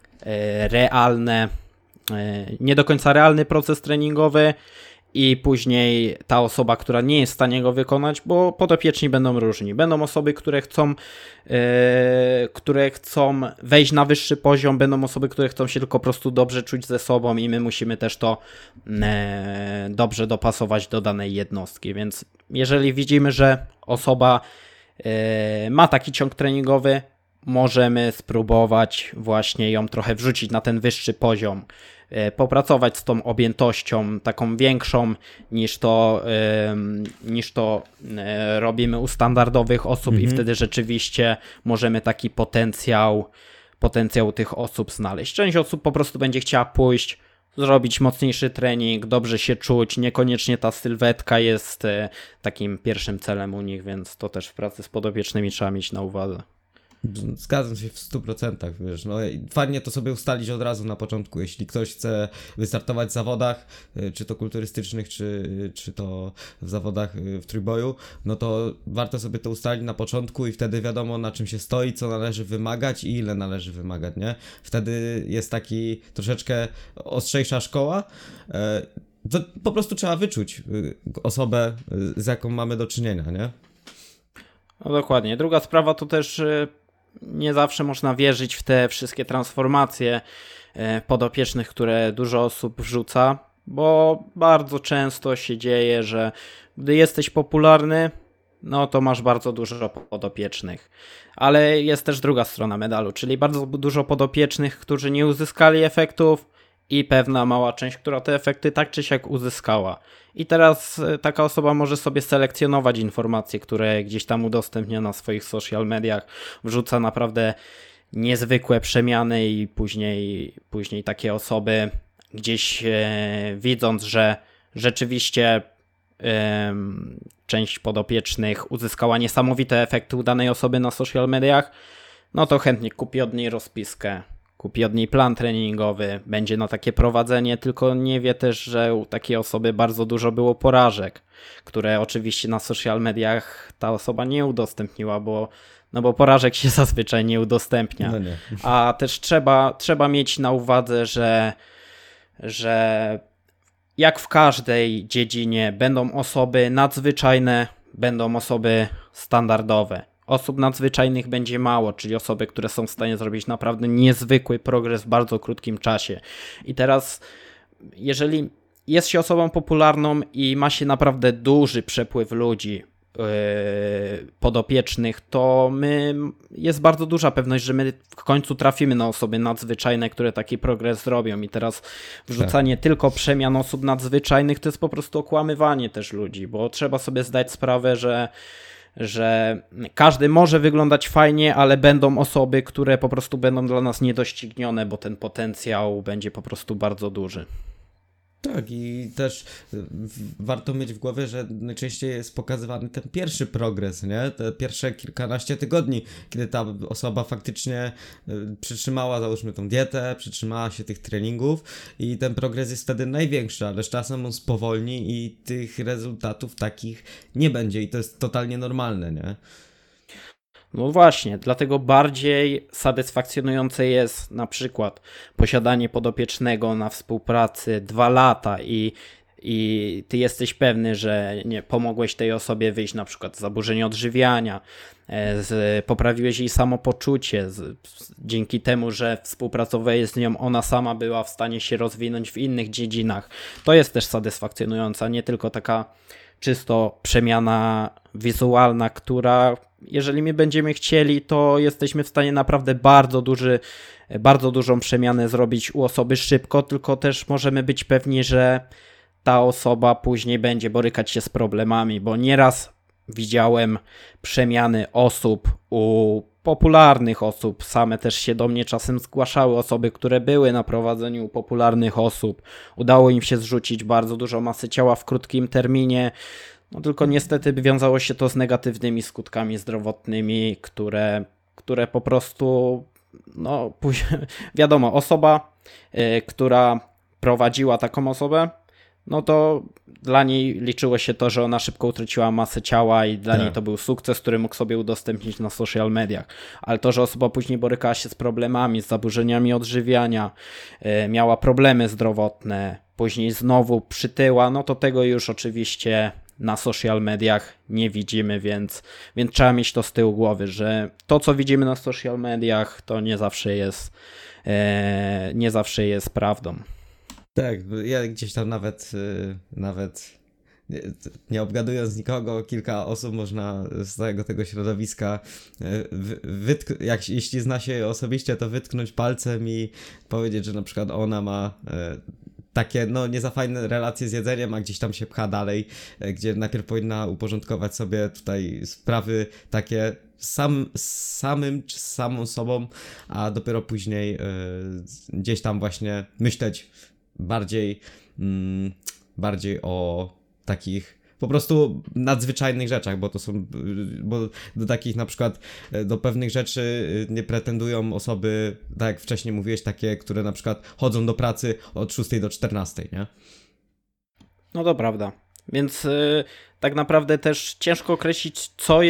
realny proces treningowy i później ta osoba, która nie jest w stanie go wykonać, bo podopieczni będą różni. Będą osoby, które chcą wejść na wyższy poziom, będą osoby, które chcą się tylko po prostu dobrze czuć ze sobą i my musimy też to dobrze dopasować do danej jednostki, więc jeżeli widzimy, że osoba ma taki ciąg treningowy, możemy spróbować właśnie ją trochę wrzucić na ten wyższy poziom, popracować z tą objętością taką większą niż to robimy u standardowych osób i wtedy rzeczywiście możemy taki potencjał tych osób znaleźć. Część osób po prostu będzie chciała pójść, zrobić mocniejszy trening, dobrze się czuć, niekoniecznie ta sylwetka jest takim pierwszym celem u nich, więc to też w pracy z podopiecznymi trzeba mieć na uwadze. Zgadzam się w 100%, wiesz, no fajnie to sobie ustalić od razu na początku, jeśli ktoś chce wystartować w zawodach, czy to kulturystycznych, czy to w zawodach w trójboju, no to warto sobie to ustalić na początku i wtedy wiadomo, na czym się stoi, co należy wymagać i ile należy wymagać, nie? Wtedy jest taki troszeczkę ostrzejsza szkoła. To po prostu trzeba wyczuć osobę, z jaką mamy do czynienia, nie? No dokładnie. Druga sprawa to też nie zawsze można wierzyć w te wszystkie transformacje podopiecznych, które dużo osób wrzuca, bo bardzo często się dzieje, że gdy jesteś popularny, no to masz bardzo dużo podopiecznych. Ale jest też druga strona medalu, czyli bardzo dużo podopiecznych, którzy nie uzyskali efektów i pewna mała część, która te efekty tak czy siak uzyskała. I teraz taka osoba może sobie selekcjonować informacje, które gdzieś tam udostępnia na swoich social mediach, wrzuca naprawdę niezwykłe przemiany i później takie osoby gdzieś widząc, że rzeczywiście część podopiecznych uzyskała niesamowite efekty u danej osoby na social mediach, no to chętnie kupi od niej rozpiskę, kupi od niej plan treningowy, będzie na takie prowadzenie, tylko nie wie też, że u takiej osoby bardzo dużo było porażek, które oczywiście na social mediach ta osoba nie udostępniła, bo porażek się zazwyczaj nie udostępnia. No nie. A też trzeba mieć na uwadze, że jak w każdej dziedzinie będą osoby nadzwyczajne, będą osoby standardowe. Osób nadzwyczajnych będzie mało, czyli osoby, które są w stanie zrobić naprawdę niezwykły progres w bardzo krótkim czasie. I teraz, jeżeli jest się osobą popularną i ma się naprawdę duży przepływ ludzi podopiecznych, to jest bardzo duża pewność, że my w końcu trafimy na osoby nadzwyczajne, które taki progres zrobią. I teraz wrzucanie tylko przemian osób nadzwyczajnych to jest po prostu okłamywanie też ludzi, bo trzeba sobie zdać sprawę, że każdy może wyglądać fajnie, ale będą osoby, które po prostu będą dla nas niedoścignione, bo ten potencjał będzie po prostu bardzo duży. Tak, i też warto mieć w głowie, że najczęściej jest pokazywany ten pierwszy progres, nie? Te pierwsze kilkanaście tygodni, kiedy ta osoba faktycznie przytrzymała, załóżmy, tą dietę, przytrzymała się tych treningów i ten progres jest wtedy największy, ale z czasem on spowolni i tych rezultatów takich nie będzie i to jest totalnie normalne, nie? No właśnie, dlatego bardziej satysfakcjonujące jest na przykład posiadanie podopiecznego na współpracy 2 lata i i ty jesteś pewny, że nie pomogłeś tej osobie wyjść na przykład z zaburzenia odżywiania, poprawiłeś jej samopoczucie, dzięki temu, że współpracowałeś z nią, ona sama była w stanie się rozwinąć w innych dziedzinach. To jest też satysfakcjonująca, nie tylko taka czysto przemiana wizualna, która jeżeli my będziemy chcieli, to jesteśmy w stanie naprawdę bardzo dużą przemianę zrobić u osoby szybko, tylko też możemy być pewni, że ta osoba później będzie borykać się z problemami, bo nieraz widziałem przemiany osób, u popularnych osób, same też się do mnie czasem zgłaszały osoby, które były na prowadzeniu popularnych osób. Udało im się zrzucić bardzo dużo masy ciała w krótkim terminie, no tylko niestety wiązało się to z negatywnymi skutkami zdrowotnymi, które po prostu, no wiadomo, osoba, która prowadziła taką osobę, no to dla niej liczyło się to, że ona szybko utraciła masę ciała i dla niej to był sukces, który mógł sobie udostępnić na social mediach. Ale to, że osoba później borykała się z problemami, z zaburzeniami odżywiania, miała problemy zdrowotne, później znowu przytyła, no to tego już oczywiście na social mediach nie widzimy, więc trzeba mieć to z tyłu głowy, że to, co widzimy na social mediach, to nie zawsze jest prawdą. Tak, ja gdzieś tam nawet nie obgadując nikogo, kilka osób można z całego tego środowiska, jeśli zna się osobiście, to wytknąć palcem i powiedzieć, że na przykład ona ma takie no nie za fajne relacje z jedzeniem, a gdzieś tam się pcha dalej, gdzie najpierw powinna uporządkować sobie tutaj sprawy takie z samą sobą, a dopiero później gdzieś tam właśnie myśleć bardziej o takich po prostu nadzwyczajnych rzeczach, bo do takich na przykład do pewnych rzeczy nie pretendują osoby, tak jak wcześniej mówiłeś, takie, które na przykład chodzą do pracy od 6 do 14, nie? No to prawda. Więc tak naprawdę też ciężko określić,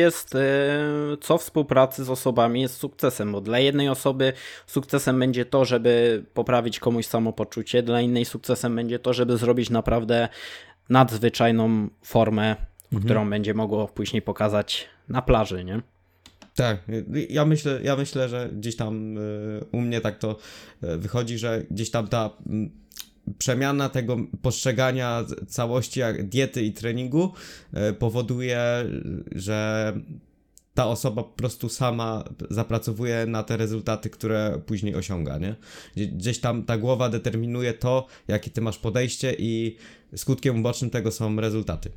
co w współpracy z osobami jest sukcesem, bo dla jednej osoby sukcesem będzie to, żeby poprawić komuś samopoczucie, dla innej sukcesem będzie to, żeby zrobić naprawdę nadzwyczajną formę, którą będzie mogło później pokazać na plaży, nie? Tak, ja myślę, że gdzieś tam u mnie tak to wychodzi, że gdzieś tam ta przemiana tego postrzegania całości diety i treningu powoduje, że ta osoba po prostu sama zapracowuje na te rezultaty, które później osiąga, nie? Gdzieś tam ta głowa determinuje to, jakie ty masz podejście i skutkiem ubocznym tego są rezultaty.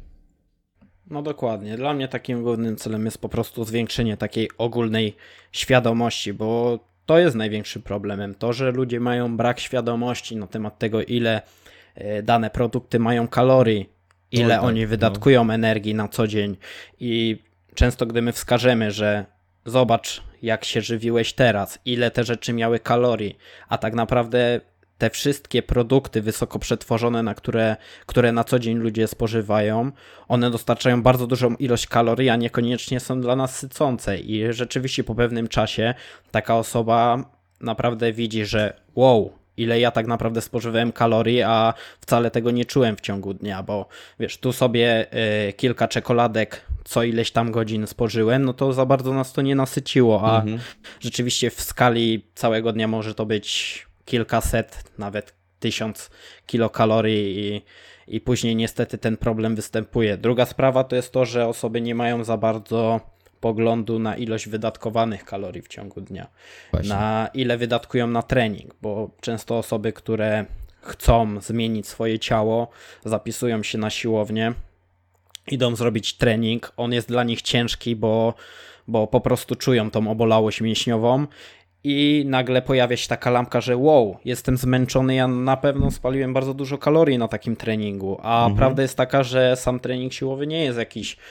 No dokładnie. Dla mnie takim głównym celem jest po prostu zwiększenie takiej ogólnej świadomości, bo to jest największym problemem. To, że ludzie mają brak świadomości na temat tego, ile dane produkty mają kalorii, ile oni wydatkują energii na co dzień i często gdy my wskażemy, że zobacz jak się żywiłeś teraz, ile te rzeczy miały kalorii, a tak naprawdę te wszystkie produkty wysoko przetworzone, które na co dzień ludzie spożywają, one dostarczają bardzo dużą ilość kalorii, a niekoniecznie są dla nas sycące i rzeczywiście po pewnym czasie taka osoba naprawdę widzi, że wow, ile ja tak naprawdę spożywałem kalorii, a wcale tego nie czułem w ciągu dnia, bo wiesz, tu sobie kilka czekoladek co ileś tam godzin spożyłem, no to za bardzo nas to nie nasyciło, a rzeczywiście w skali całego dnia może to być kilkaset, nawet 1000 kilokalorii i później niestety ten problem występuje. Druga sprawa to jest to, że osoby nie mają za bardzo poglądu na ilość wydatkowanych kalorii w ciągu dnia. Właśnie. Na ile wydatkują na trening, bo często osoby, które chcą zmienić swoje ciało, zapisują się na siłownię, idą zrobić trening, on jest dla nich ciężki, bo po prostu czują tą obolałość mięśniową i nagle pojawia się taka lampka, że wow, jestem zmęczony, ja na pewno spaliłem bardzo dużo kalorii na takim treningu, a prawda jest taka, że sam trening siłowy nie jest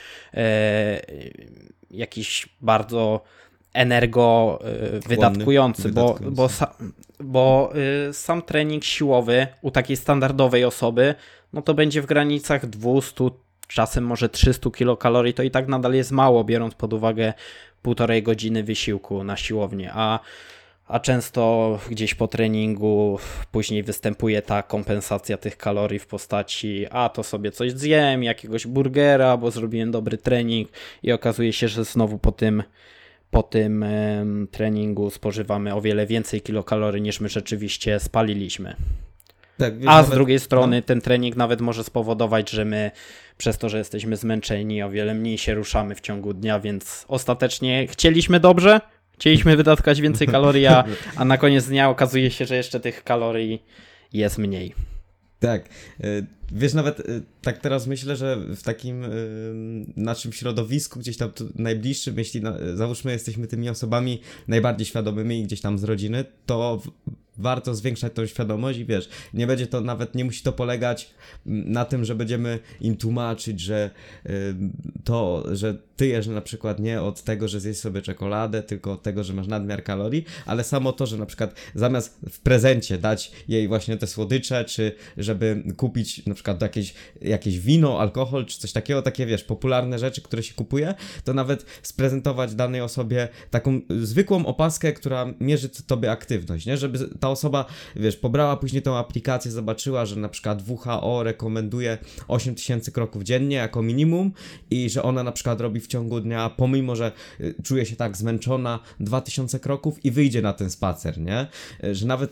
jakiś bardzo wydatkujący, bo sam trening siłowy u takiej standardowej osoby, no to będzie w granicach 200, czasem może 300 kilokalorii, to i tak nadal jest mało, biorąc pod uwagę 1,5 godziny wysiłku na siłownię, a często gdzieś po treningu później występuje ta kompensacja tych kalorii w postaci a to sobie coś zjem, jakiegoś burgera, bo zrobiłem dobry trening i okazuje się, że znowu po tym treningu spożywamy o wiele więcej kilokalorii niż my rzeczywiście spaliliśmy. Tak, wiesz, A z nawet, drugiej strony no, ten trening nawet może spowodować, że my przez to, że jesteśmy zmęczeni, o wiele mniej się ruszamy w ciągu dnia, więc ostatecznie chcieliśmy dobrze, chcieliśmy wydatkać więcej kalorii, a na koniec dnia okazuje się, że jeszcze tych kalorii jest mniej. Tak, wiesz, nawet tak teraz myślę, że w takim naszym środowisku, gdzieś tam najbliższym, jeśli załóżmy jesteśmy tymi osobami najbardziej świadomymi gdzieś tam z rodziny, to warto zwiększać tą świadomość i wiesz, nie będzie to nawet, nie musi to polegać na tym, że będziemy im tłumaczyć, że że ty jesz na przykład nie od tego, że zjesz sobie czekoladę, tylko od tego, że masz nadmiar kalorii, ale samo to, że na przykład zamiast w prezencie dać jej właśnie te słodycze, czy żeby kupić na przykład jakieś wino, alkohol, czy coś takiego, takie wiesz, popularne rzeczy, które się kupuje, to nawet sprezentować danej osobie taką zwykłą opaskę, która mierzy tobie aktywność, nie? Żeby ta osoba, wiesz, pobrała później tą aplikację, zobaczyła, że na przykład WHO rekomenduje 8000 kroków dziennie jako minimum i że ona na przykład robi w ciągu dnia, pomimo że czuje się tak zmęczona, 2000 kroków i wyjdzie na ten spacer, nie? Że nawet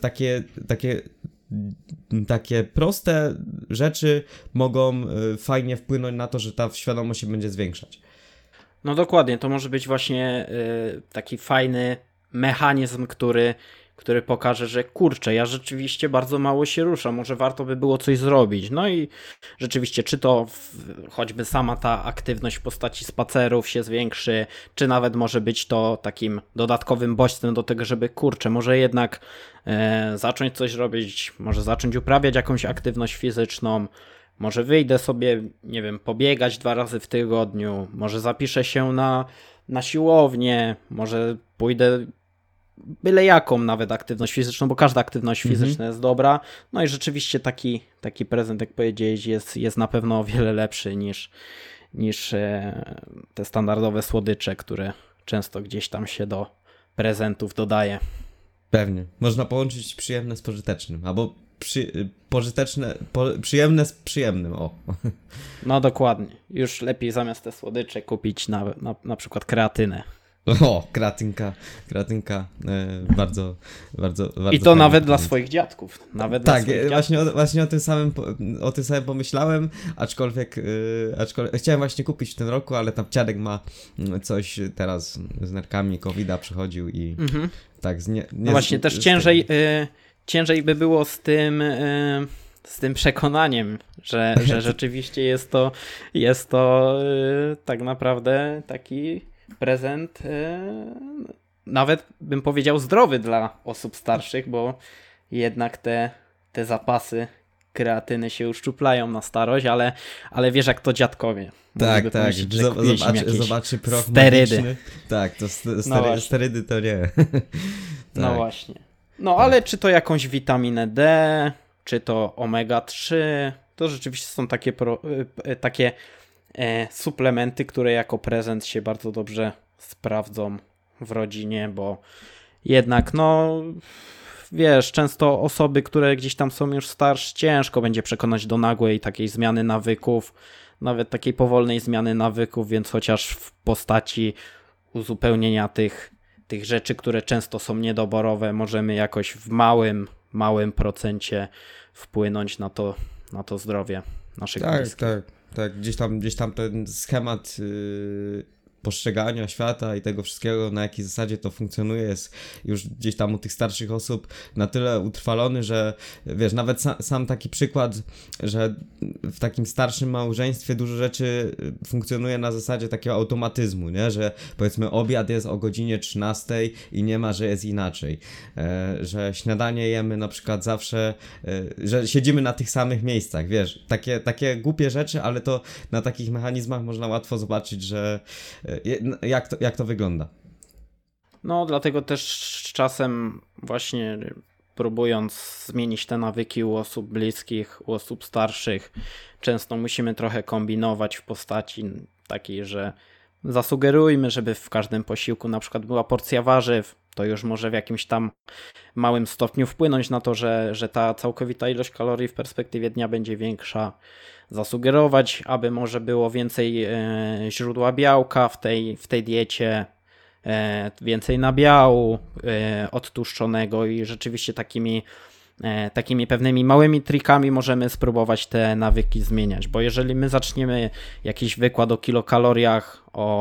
takie proste rzeczy mogą fajnie wpłynąć na to, że ta świadomość się będzie zwiększać. No dokładnie, to może być właśnie taki fajny mechanizm, który pokaże, że kurczę, ja rzeczywiście bardzo mało się ruszam, może warto by było coś zrobić. No i rzeczywiście, czy to choćby sama ta aktywność w postaci spacerów się zwiększy, czy nawet może być to takim dodatkowym bodźcem do tego, żeby kurczę, może jednak zacząć coś robić, może zacząć uprawiać jakąś aktywność fizyczną, może wyjdę sobie, nie wiem, pobiegać 2 razy w tygodniu, może zapiszę się na siłownię, może pójdę byle jaką nawet aktywność fizyczną, bo każda aktywność fizyczna jest dobra. No i rzeczywiście taki prezent, jak powiedziałeś, jest na pewno o wiele lepszy niż te standardowe słodycze, które często gdzieś tam się do prezentów dodaje. Pewnie. Można połączyć przyjemne z pożytecznym, albo przyjemne z przyjemnym, o. No dokładnie. Już lepiej zamiast te słodycze kupić na przykład kreatynę. O, kreatynka, bardzo, bardzo, bardzo. I to nawet dla swoich dziadków. Nawet tak, dla swoich dziadków. właśnie o tym samym pomyślałem, aczkolwiek chciałem właśnie kupić w tym roku, ale tam dziadek ma coś teraz z nerkami, COVID-a przychodził i tak. No właśnie, też ciężej by było z tym przekonaniem, że rzeczywiście jest to tak naprawdę taki prezent, nawet bym powiedział zdrowy dla osób starszych, bo jednak te zapasy kreatyny się uszczuplają na starość, ale wiesz jak to dziadkowie. Tak. Pomyśleć, Zobaczy proch sterydy. magiczny. Tak, to sterydy to nie. Tak. No właśnie. No ale czy to jakąś witaminę D, czy to omega-3, to rzeczywiście są takie suplementy, które jako prezent się bardzo dobrze sprawdzą w rodzinie, bo jednak no wiesz, często osoby, które gdzieś tam są już starsze, ciężko będzie przekonać do nagłej takiej zmiany nawyków, nawet takiej powolnej zmiany nawyków, więc chociaż w postaci uzupełnienia tych rzeczy, które często są niedoborowe, możemy jakoś w małym procencie wpłynąć na to zdrowie naszych bliskich. Tak. Gdzieś tam ten schemat postrzegania świata i tego wszystkiego, na jakiej zasadzie to funkcjonuje, jest już gdzieś tam u tych starszych osób na tyle utrwalony, że wiesz, nawet sam taki przykład, że w takim starszym małżeństwie dużo rzeczy funkcjonuje na zasadzie takiego automatyzmu, nie? Że powiedzmy obiad jest o godzinie 13 i nie ma, że jest inaczej, że śniadanie jemy na przykład zawsze, że siedzimy na tych samych miejscach, wiesz, takie głupie rzeczy, ale to na takich mechanizmach można łatwo zobaczyć, że jak to wygląda. No, dlatego też czasem właśnie próbując zmienić te nawyki u osób bliskich, u osób starszych, często musimy trochę kombinować w postaci takiej, że zasugerujmy, żeby w każdym posiłku na przykład była porcja warzyw, to już może w jakimś tam małym stopniu wpłynąć na to, że ta całkowita ilość kalorii w perspektywie dnia będzie większa. Zasugerować, aby może było więcej źródła białka w tej diecie, więcej nabiału odtłuszczonego i rzeczywiście takimi pewnymi małymi trikami możemy spróbować te nawyki zmieniać, bo jeżeli my zaczniemy jakiś wykład o kilokaloriach,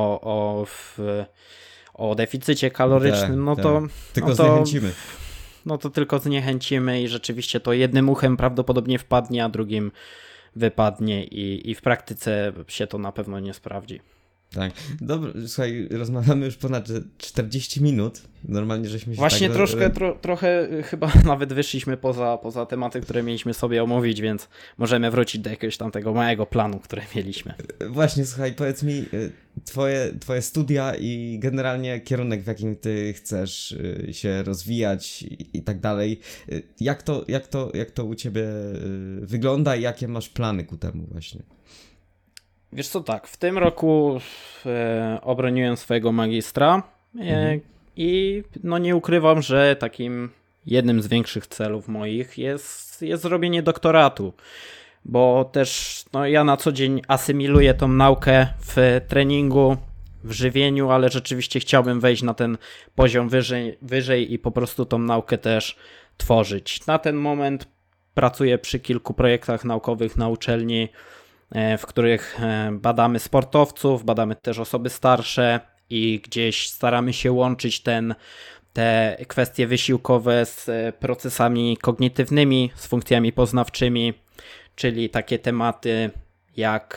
o deficycie kalorycznym, tylko zniechęcimy. No to tylko zniechęcimy i rzeczywiście to jednym uchem prawdopodobnie wpadnie, a drugim wypadnie i w praktyce się to na pewno nie sprawdzi. Tak. Dobra, słuchaj, rozmawiamy już ponad 40 minut. Normalnie żeśmy się właśnie trochę chyba nawet wyszliśmy poza tematy, które mieliśmy sobie omówić, więc możemy wrócić do jakiegoś tam tego małego planu, który mieliśmy. Właśnie, słuchaj, powiedz mi twoje studia i generalnie kierunek, w jakim ty chcesz się rozwijać i tak dalej. Jak to u ciebie wygląda i jakie masz plany ku temu właśnie? Wiesz co, tak, w tym roku obroniłem swojego magistra i no nie ukrywam, że takim jednym z większych celów moich jest zrobienie doktoratu, bo też no, ja na co dzień asymiluję tą naukę w treningu, w żywieniu, ale rzeczywiście chciałbym wejść na ten poziom wyżej i po prostu tą naukę też tworzyć. Na ten moment pracuję przy kilku projektach naukowych na uczelni, w których badamy sportowców, badamy też osoby starsze i gdzieś staramy się łączyć te kwestie wysiłkowe z procesami kognitywnymi, z funkcjami poznawczymi, czyli takie tematy jak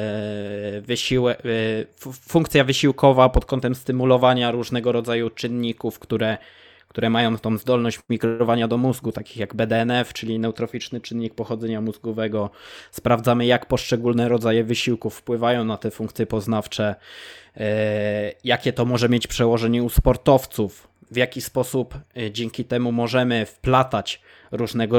funkcja wysiłkowa pod kątem stymulowania różnego rodzaju czynników, które mają tą zdolność migrowania do mózgu, takich jak BDNF, czyli neutroficzny czynnik pochodzenia mózgowego. Sprawdzamy, jak poszczególne rodzaje wysiłków wpływają na te funkcje poznawcze, jakie to może mieć przełożenie u sportowców, w jaki sposób dzięki temu możemy wplatać różnego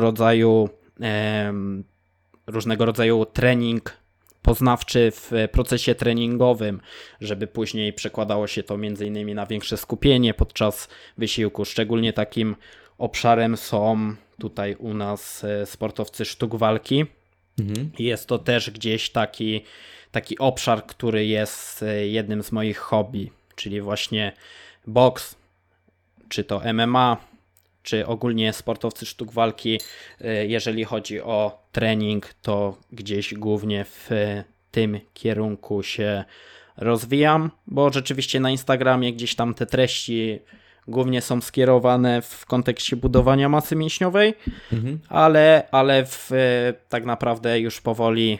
rodzaju trening poznawczy w procesie treningowym, żeby później przekładało się to m.in. na większe skupienie podczas wysiłku. Szczególnie takim obszarem są tutaj u nas sportowcy sztuk walki. Jest to też gdzieś taki obszar, który jest jednym z moich hobby, czyli właśnie boks, czy to MMA, czy ogólnie sportowcy sztuk walki. Jeżeli chodzi o trening, to gdzieś głównie w tym kierunku się rozwijam, bo rzeczywiście na Instagramie gdzieś tam te treści głównie są skierowane w kontekście budowania masy mięśniowej, ale tak naprawdę już powoli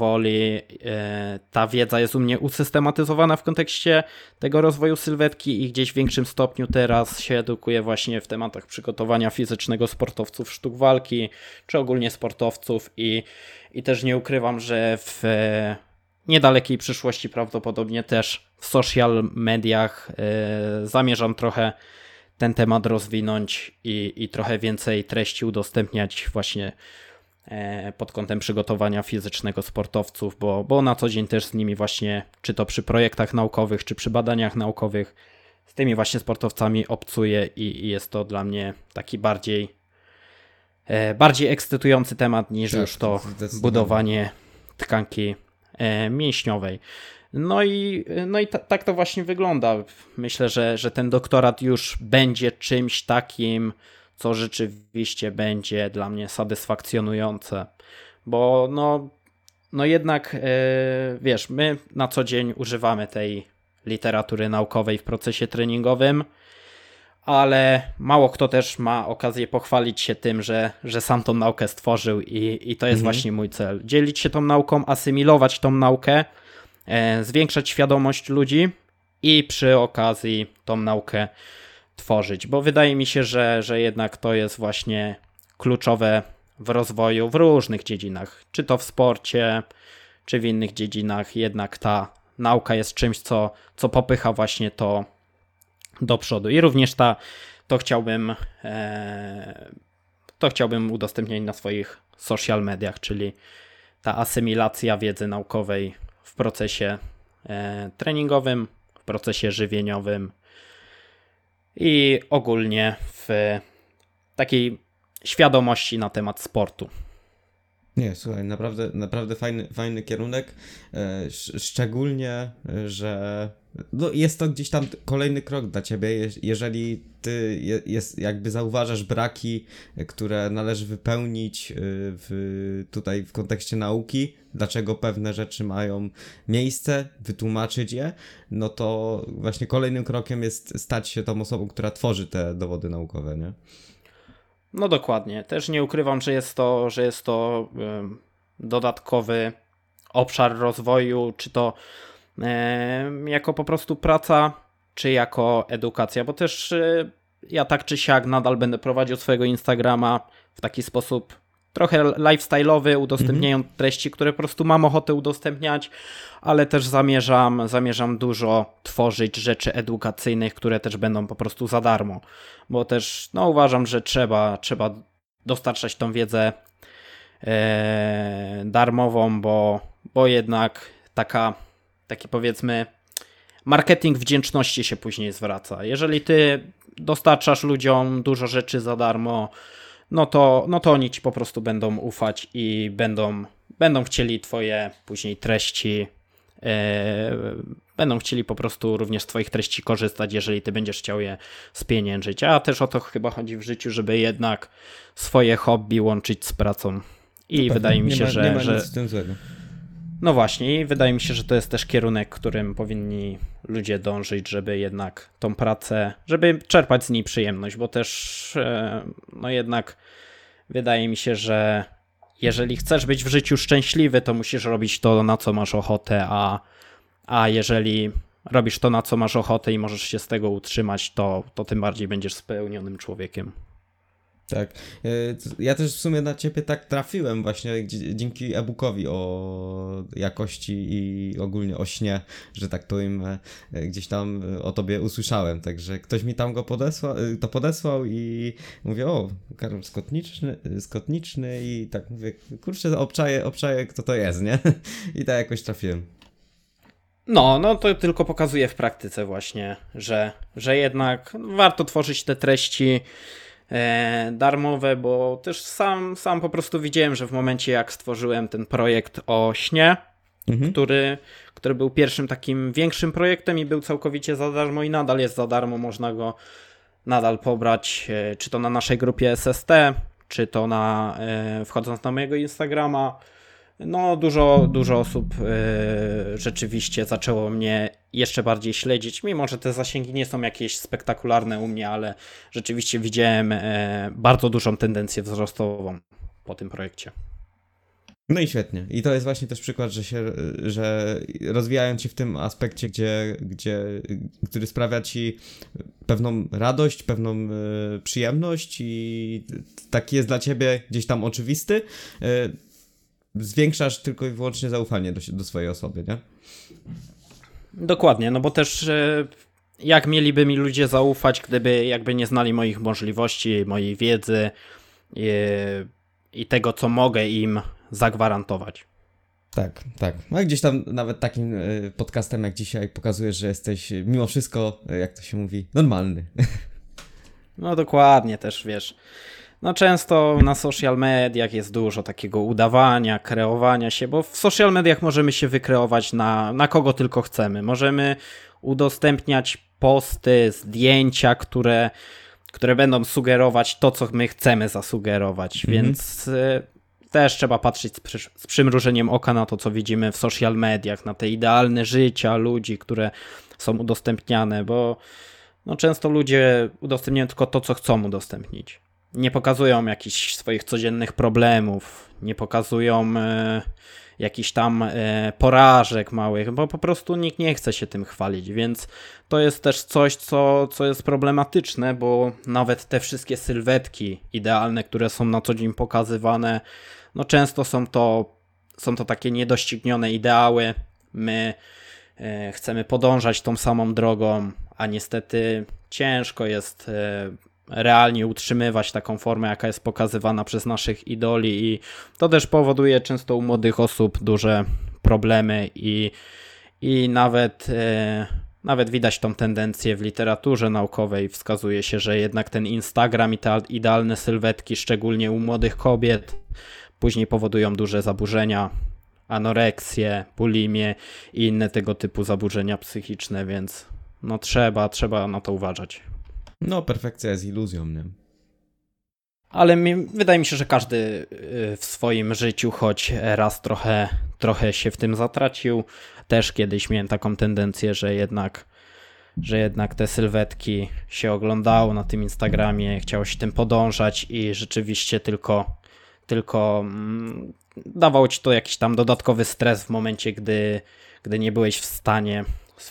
ta wiedza jest u mnie usystematyzowana w kontekście tego rozwoju sylwetki i gdzieś w większym stopniu teraz się edukuję właśnie w tematach przygotowania fizycznego sportowców sztuk walki, czy ogólnie sportowców i też nie ukrywam, że w niedalekiej przyszłości prawdopodobnie też w social mediach zamierzam trochę ten temat rozwinąć i trochę więcej treści udostępniać właśnie pod kątem przygotowania fizycznego sportowców, bo na co dzień też z nimi właśnie, czy to przy projektach naukowych, czy przy badaniach naukowych, z tymi właśnie sportowcami obcuję i jest to dla mnie taki bardziej ekscytujący temat niż już to budowanie tkanki mięśniowej. No i tak to właśnie wygląda. Myślę, że ten doktorat już będzie czymś takim, co rzeczywiście będzie dla mnie satysfakcjonujące, bo no jednak wiesz, my na co dzień używamy tej literatury naukowej w procesie treningowym, ale mało kto też ma okazję pochwalić się tym, że sam tą naukę stworzył i to jest właśnie mój cel. Dzielić się tą nauką, asymilować tą naukę, zwiększać świadomość ludzi i przy okazji tą naukę tworzyć, bo wydaje mi się, że jednak to jest właśnie kluczowe w rozwoju w różnych dziedzinach, czy to w sporcie, czy w innych dziedzinach, jednak ta nauka jest czymś, co popycha właśnie to do przodu i również to chciałbym udostępniać na swoich social mediach, czyli ta asymilacja wiedzy naukowej w procesie treningowym, w procesie żywieniowym i ogólnie w takiej świadomości na temat sportu. Nie, słuchaj, naprawdę fajny kierunek, szczególnie, że no jest to gdzieś tam kolejny krok dla ciebie, jeżeli ty jakby zauważasz braki, które należy wypełnić tutaj w kontekście nauki, dlaczego pewne rzeczy mają miejsce, wytłumaczyć je, no to właśnie kolejnym krokiem jest stać się tą osobą, która tworzy te dowody naukowe, nie? No dokładnie. Też nie ukrywam, że jest to dodatkowy obszar rozwoju, czy to jako po prostu praca, czy jako edukacja, bo też ja tak czy siak nadal będę prowadził swojego Instagrama w taki sposób trochę lifestyle'owy, udostępniając treści, które po prostu mam ochotę udostępniać, ale też zamierzam dużo tworzyć rzeczy edukacyjnych, które też będą po prostu za darmo, bo też uważam, że trzeba dostarczać tą wiedzę darmową, bo jednak taki powiedzmy marketing wdzięczności się później zwraca. Jeżeli ty dostarczasz ludziom dużo rzeczy za darmo, no to oni ci po prostu będą ufać i będą chcieli twoje później treści, będą chcieli po prostu również z twoich treści korzystać, jeżeli ty będziesz chciał je spieniężyć. A też o to chyba chodzi w życiu, żeby jednak swoje hobby łączyć z pracą. I wydaje mi się, nie ma nic z tym złego. No właśnie, i wydaje mi się, że to jest też kierunek, którym powinni ludzie dążyć, żeby jednak tą pracę, żeby czerpać z niej przyjemność, bo też jednak wydaje mi się, że jeżeli chcesz być w życiu szczęśliwy, to musisz robić to, na co masz ochotę, a jeżeli robisz to, na co masz ochotę i możesz się z tego utrzymać, to tym bardziej będziesz spełnionym człowiekiem. Tak. Ja też w sumie na ciebie tak trafiłem właśnie dzięki e-bookowi o jakości i ogólnie o śnie, że tak powiem, gdzieś tam o tobie usłyszałem, także ktoś mi tam go podesłał i mówię, o, Karol Skotniczny i tak mówię, kurczę, obczaję kto to jest, nie? I tak jakoś trafiłem. No to tylko pokazuje w praktyce właśnie, że jednak warto tworzyć te treści darmowe, bo też sam po prostu widziałem, że w momencie jak stworzyłem ten projekt o śnie, który był pierwszym takim większym projektem i był całkowicie za darmo i nadal jest za darmo, można go nadal pobrać, czy to na naszej grupie SST, czy to wchodząc na mojego Instagrama. No dużo osób rzeczywiście zaczęło mnie jeszcze bardziej śledzić, mimo że te zasięgi nie są jakieś spektakularne u mnie, ale rzeczywiście widziałem bardzo dużą tendencję wzrostową po tym projekcie. No i świetnie. I to jest właśnie też przykład, że rozwijając się w tym aspekcie, który sprawia ci pewną radość, pewną przyjemność i taki jest dla ciebie gdzieś tam oczywisty, zwiększasz tylko i wyłącznie zaufanie do swojej osoby, nie? Dokładnie, no bo też jak mieliby mi ludzie zaufać, gdyby jakby nie znali moich możliwości, mojej wiedzy i tego, co mogę im zagwarantować. Tak. No i gdzieś tam nawet takim podcastem jak dzisiaj pokazujesz, że jesteś mimo wszystko, jak to się mówi, normalny. No dokładnie, też wiesz. No często na social mediach jest dużo takiego udawania, kreowania się, bo w social mediach możemy się wykreować na kogo tylko chcemy. Możemy udostępniać posty, zdjęcia, które będą sugerować to, co my chcemy zasugerować, więc też trzeba patrzeć z przymrużeniem oka na to, co widzimy w social mediach, na te idealne życia ludzi, które są udostępniane, bo często ludzie udostępniają tylko to, co chcą udostępnić. Nie pokazują jakichś swoich codziennych problemów, nie pokazują jakichś tam porażek małych, bo po prostu nikt nie chce się tym chwalić, więc to jest też coś, co jest problematyczne, bo nawet te wszystkie sylwetki idealne, które są na co dzień pokazywane, często są to takie niedoścignione ideały. My chcemy podążać tą samą drogą, a niestety ciężko jest realnie utrzymywać taką formę, jaka jest pokazywana przez naszych idoli i to też powoduje często u młodych osób duże problemy i nawet Nawet widać tą tendencję w literaturze naukowej. Wskazuje się, że jednak ten Instagram i te idealne sylwetki, szczególnie u młodych kobiet, później powodują duże zaburzenia, anoreksję, bulimię i inne tego typu zaburzenia psychiczne, więc no trzeba na to uważać. No, perfekcja jest iluzją, nie? Ale wydaje mi się, że każdy w swoim życiu choć raz trochę się w tym zatracił. Też kiedyś miałem taką tendencję, że jednak te sylwetki się oglądało na tym Instagramie, chciało się tym podążać i rzeczywiście tylko dawało ci to jakiś tam dodatkowy stres w momencie, gdy nie byłeś w stanie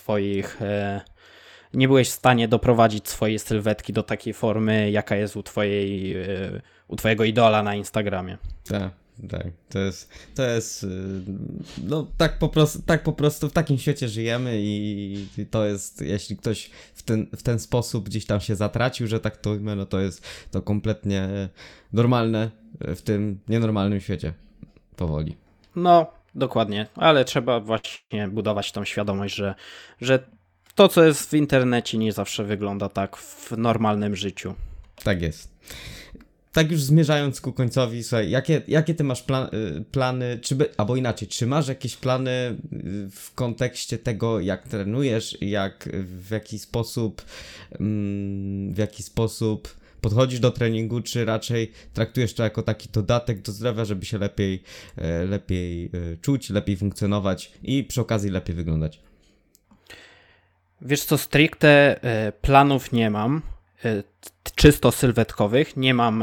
doprowadzić swojej sylwetki do takiej formy, jaka jest u twojego idola na Instagramie. Tak. To jest no tak po prostu w takim świecie żyjemy i to jest, jeśli ktoś w ten sposób gdzieś tam się zatracił, że tak to ujmę, no to jest to kompletnie normalne w tym nienormalnym świecie powoli. No, dokładnie, ale trzeba właśnie budować tą świadomość, że to, co jest w internecie, nie zawsze wygląda tak w normalnym życiu. Tak jest. Tak już zmierzając ku końcowi, słuchaj, jakie ty masz plany, albo inaczej, czy masz jakieś plany w kontekście tego, jak trenujesz, w jaki sposób podchodzisz do treningu, czy raczej traktujesz to jako taki dodatek do zdrowia, żeby się lepiej czuć, lepiej funkcjonować i przy okazji lepiej wyglądać? Wiesz co, stricte planów nie mam, czysto sylwetkowych,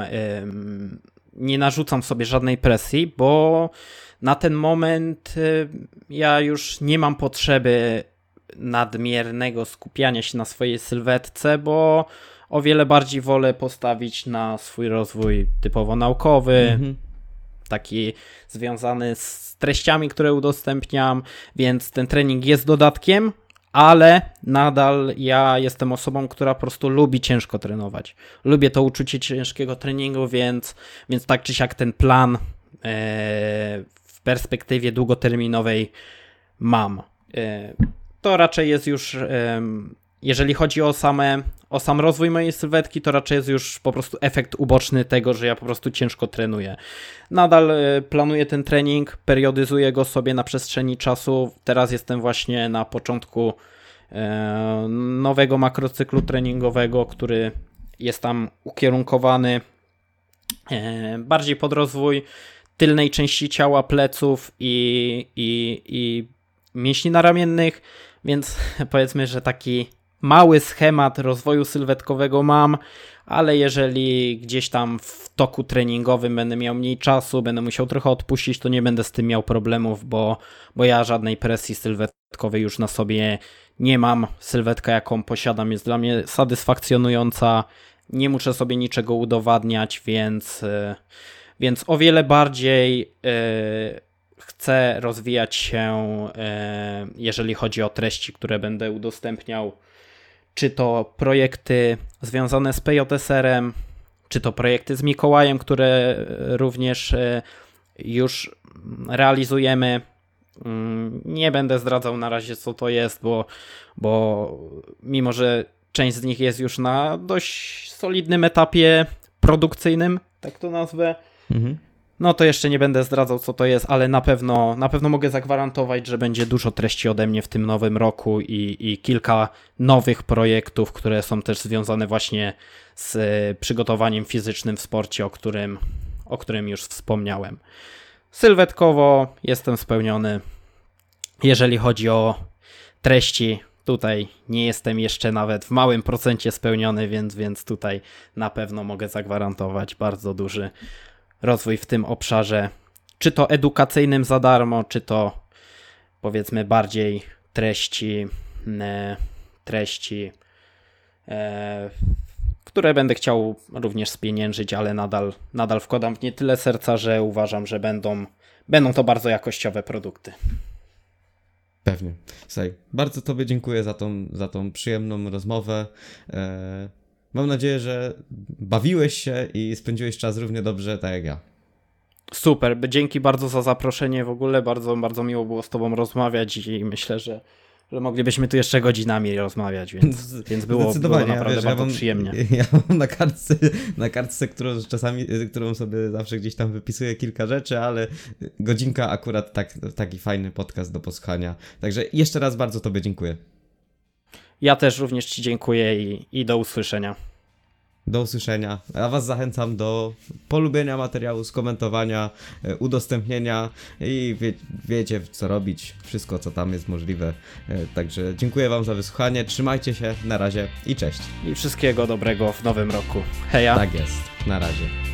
nie narzucam sobie żadnej presji, bo na ten moment ja już nie mam potrzeby nadmiernego skupiania się na swojej sylwetce, bo o wiele bardziej wolę postawić na swój rozwój typowo naukowy, taki związany z treściami, które udostępniam, więc ten trening jest dodatkiem, ale nadal ja jestem osobą, która po prostu lubi ciężko trenować. Lubię to uczucie ciężkiego treningu, więc tak czy siak ten plan w perspektywie długoterminowej mam. To raczej jest już, jeżeli chodzi o sam rozwój mojej sylwetki, to raczej jest już po prostu efekt uboczny tego, że ja po prostu ciężko trenuję. Nadal planuję ten trening, periodyzuję go sobie na przestrzeni czasu. Teraz jestem właśnie na początku nowego makrocyklu treningowego, który jest tam ukierunkowany bardziej pod rozwój tylnej części ciała, pleców i mięśni naramiennych, więc powiedzmy, że taki mały schemat rozwoju sylwetkowego mam, ale jeżeli gdzieś tam w toku treningowym będę miał mniej czasu, będę musiał trochę odpuścić, to nie będę z tym miał problemów, bo ja żadnej presji sylwetkowej już na sobie nie mam. Sylwetka, jaką posiadam, jest dla mnie satysfakcjonująca, nie muszę sobie niczego udowadniać, więc o wiele bardziej chcę rozwijać się, jeżeli chodzi o treści, które będę udostępniał, czy to projekty związane z PJSR-em, czy to projekty z Mikołajem, które również już realizujemy. Nie będę zdradzał na razie, co to jest, bo mimo, że część z nich jest już na dość solidnym etapie produkcyjnym, tak to nazwę, no to jeszcze nie będę zdradzał, co to jest, ale na pewno mogę zagwarantować, że będzie dużo treści ode mnie w tym nowym roku i kilka nowych projektów, które są też związane właśnie z przygotowaniem fizycznym w sporcie, o którym już wspomniałem. Sylwetkowo jestem spełniony. Jeżeli chodzi o treści, tutaj nie jestem jeszcze nawet w małym procencie spełniony, więc tutaj na pewno mogę zagwarantować bardzo duży rozwój w tym obszarze, czy to edukacyjnym za darmo, czy to powiedzmy bardziej treści, które będę chciał również spieniężyć, ale nadal wkładam w nie tyle serca, że uważam, że będą to bardzo jakościowe produkty. Pewnie. Słuchaj, bardzo Tobie dziękuję za tą przyjemną rozmowę. Mam nadzieję, że bawiłeś się i spędziłeś czas równie dobrze, tak jak ja. Super, dzięki bardzo za zaproszenie w ogóle, bardzo, bardzo miło było z Tobą rozmawiać i myślę, że że moglibyśmy tu jeszcze godzinami rozmawiać, więc było naprawdę bardzo przyjemnie. Ja mam na kartce, którą sobie zawsze gdzieś tam wypisuję kilka rzeczy, ale godzinka akurat taki fajny podcast do posłuchania. Także jeszcze raz bardzo tobie dziękuję. Ja też również ci dziękuję i do usłyszenia. Do usłyszenia. A was zachęcam do polubienia materiału, skomentowania, udostępnienia i wiecie co robić, wszystko co tam jest możliwe. Także dziękuję wam za wysłuchanie, trzymajcie się, na razie i cześć. I wszystkiego dobrego w nowym roku. Heja. Tak jest, na razie.